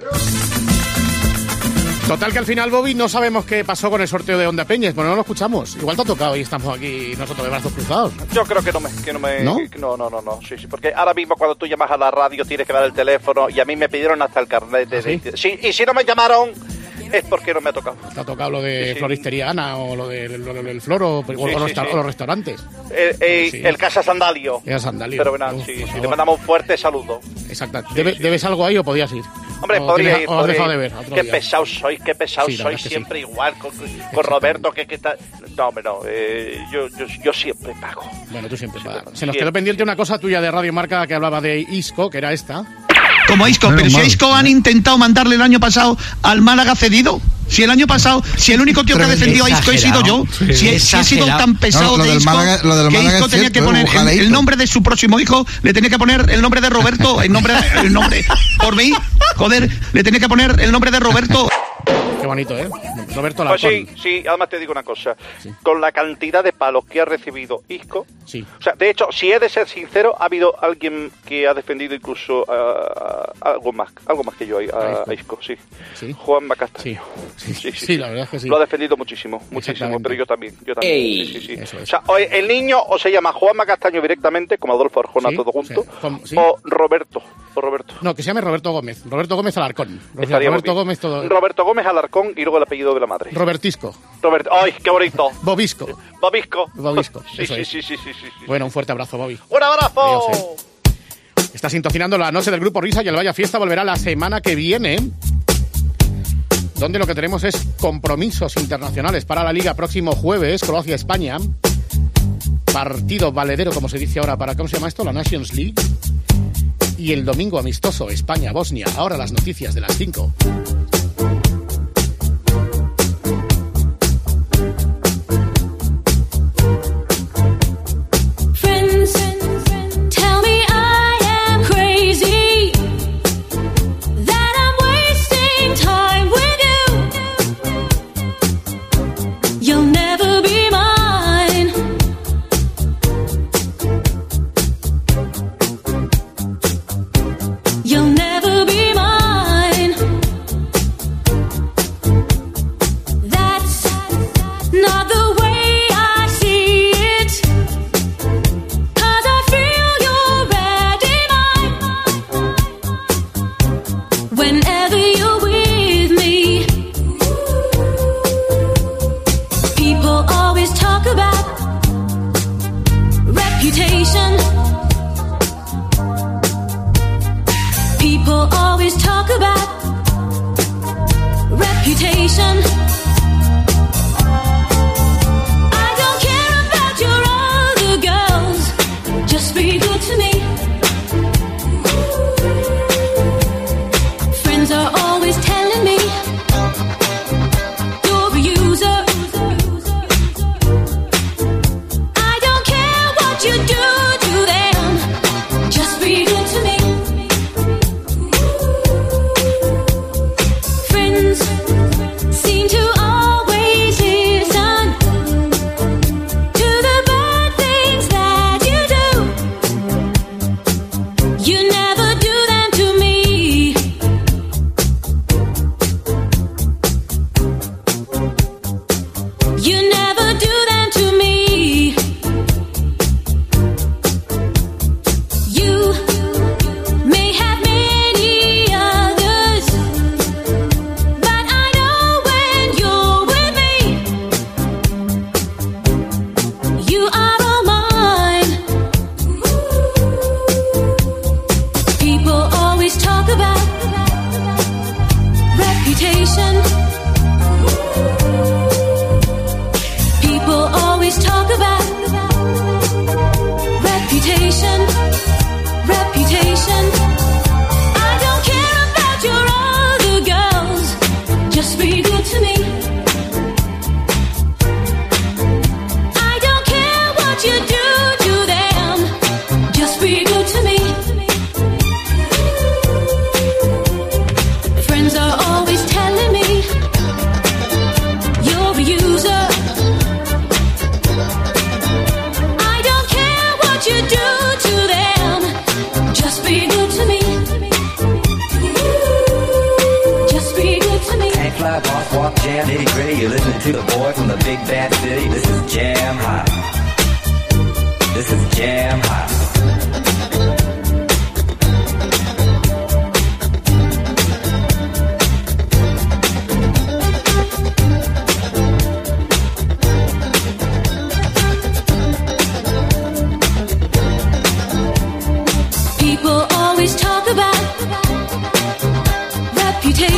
Speaker 3: Total que al final, Bobby, no sabemos qué pasó con el sorteo de Onda Peñas. Bueno, no lo escuchamos. Igual te ha tocado y estamos aquí nosotros de brazos cruzados.
Speaker 2: Yo creo que no me... ¿No? No. Sí, porque ahora mismo cuando tú llamas a la radio tienes que dar el teléfono y a mí me pidieron hasta el carnet de... ¿Sí? Y si no me llamaron es porque no me ha tocado.
Speaker 3: ¿Te ha tocado lo de Floristería Ana o lo del Floro o los restaurantes?
Speaker 2: El Casa Sandalio.
Speaker 3: Casa Sandalio.
Speaker 2: Pero bueno, sí, te mandamos un fuerte saludo.
Speaker 3: Exacto. ¿Debes algo ahí o podías ir?
Speaker 2: Hombre, podría ir.
Speaker 3: Os has dejado de ver.
Speaker 2: Qué pesado sois, siempre igual con Roberto, que está... No, hombre, no. Yo siempre pago.
Speaker 3: Bueno, tú siempre pagas. Se nos quedó pendiente una cosa tuya de Radio Marca que hablaba de Isco, que era esta.
Speaker 8: Como a Isco, pero si a Isco han intentado mandarle el año pasado al Málaga cedido. Si el año pasado, si el único tío que ha defendido a Isco he sido yo, si he sido tan pesado de Isco, que Isco tenía que poner el nombre de su próximo hijo, le tenía que poner el nombre de Roberto, el nombre por mí, joder, le tenía que poner el nombre de Roberto.
Speaker 3: Qué bonito, ¿eh? Roberto
Speaker 2: Alarcón. Pues sí, además te digo una cosa. Sí. Con la cantidad de palos que ha recibido Isco,
Speaker 3: sí.
Speaker 2: O sea, de hecho, si he de ser sincero, ha habido alguien que ha defendido incluso algo más que yo a Isco, sí. Juanma Castaño.
Speaker 3: Sí, la verdad es que sí.
Speaker 2: Lo ha defendido muchísimo, pero yo también. Sí. Eso es. O sea, el niño o se llama Juanma Castaño directamente, como Adolfo Arjona, todo junto, o Roberto.
Speaker 3: No, que se llame Roberto Gómez. Roberto Gómez Alarcón.
Speaker 2: Roberto Gómez Alarcón y luego el apellido de la madre.
Speaker 3: Robertisco.
Speaker 2: ¡Ay, qué bonito!
Speaker 3: Bobisco.
Speaker 2: Sí.
Speaker 3: Bueno, un fuerte abrazo, Bobby.
Speaker 2: ¡Un abrazo!
Speaker 3: Adiós, Está sintonizando la noche del Grupo Risa y el Vaya Fiesta volverá la semana que viene, donde lo que tenemos es compromisos internacionales para la Liga próximo jueves, Croacia-España. Partido valedero, como se dice ahora, para, ¿cómo se llama esto? La Nations League. Y el domingo amistoso, España-Bosnia. Ahora las noticias de las 5.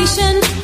Speaker 5: station.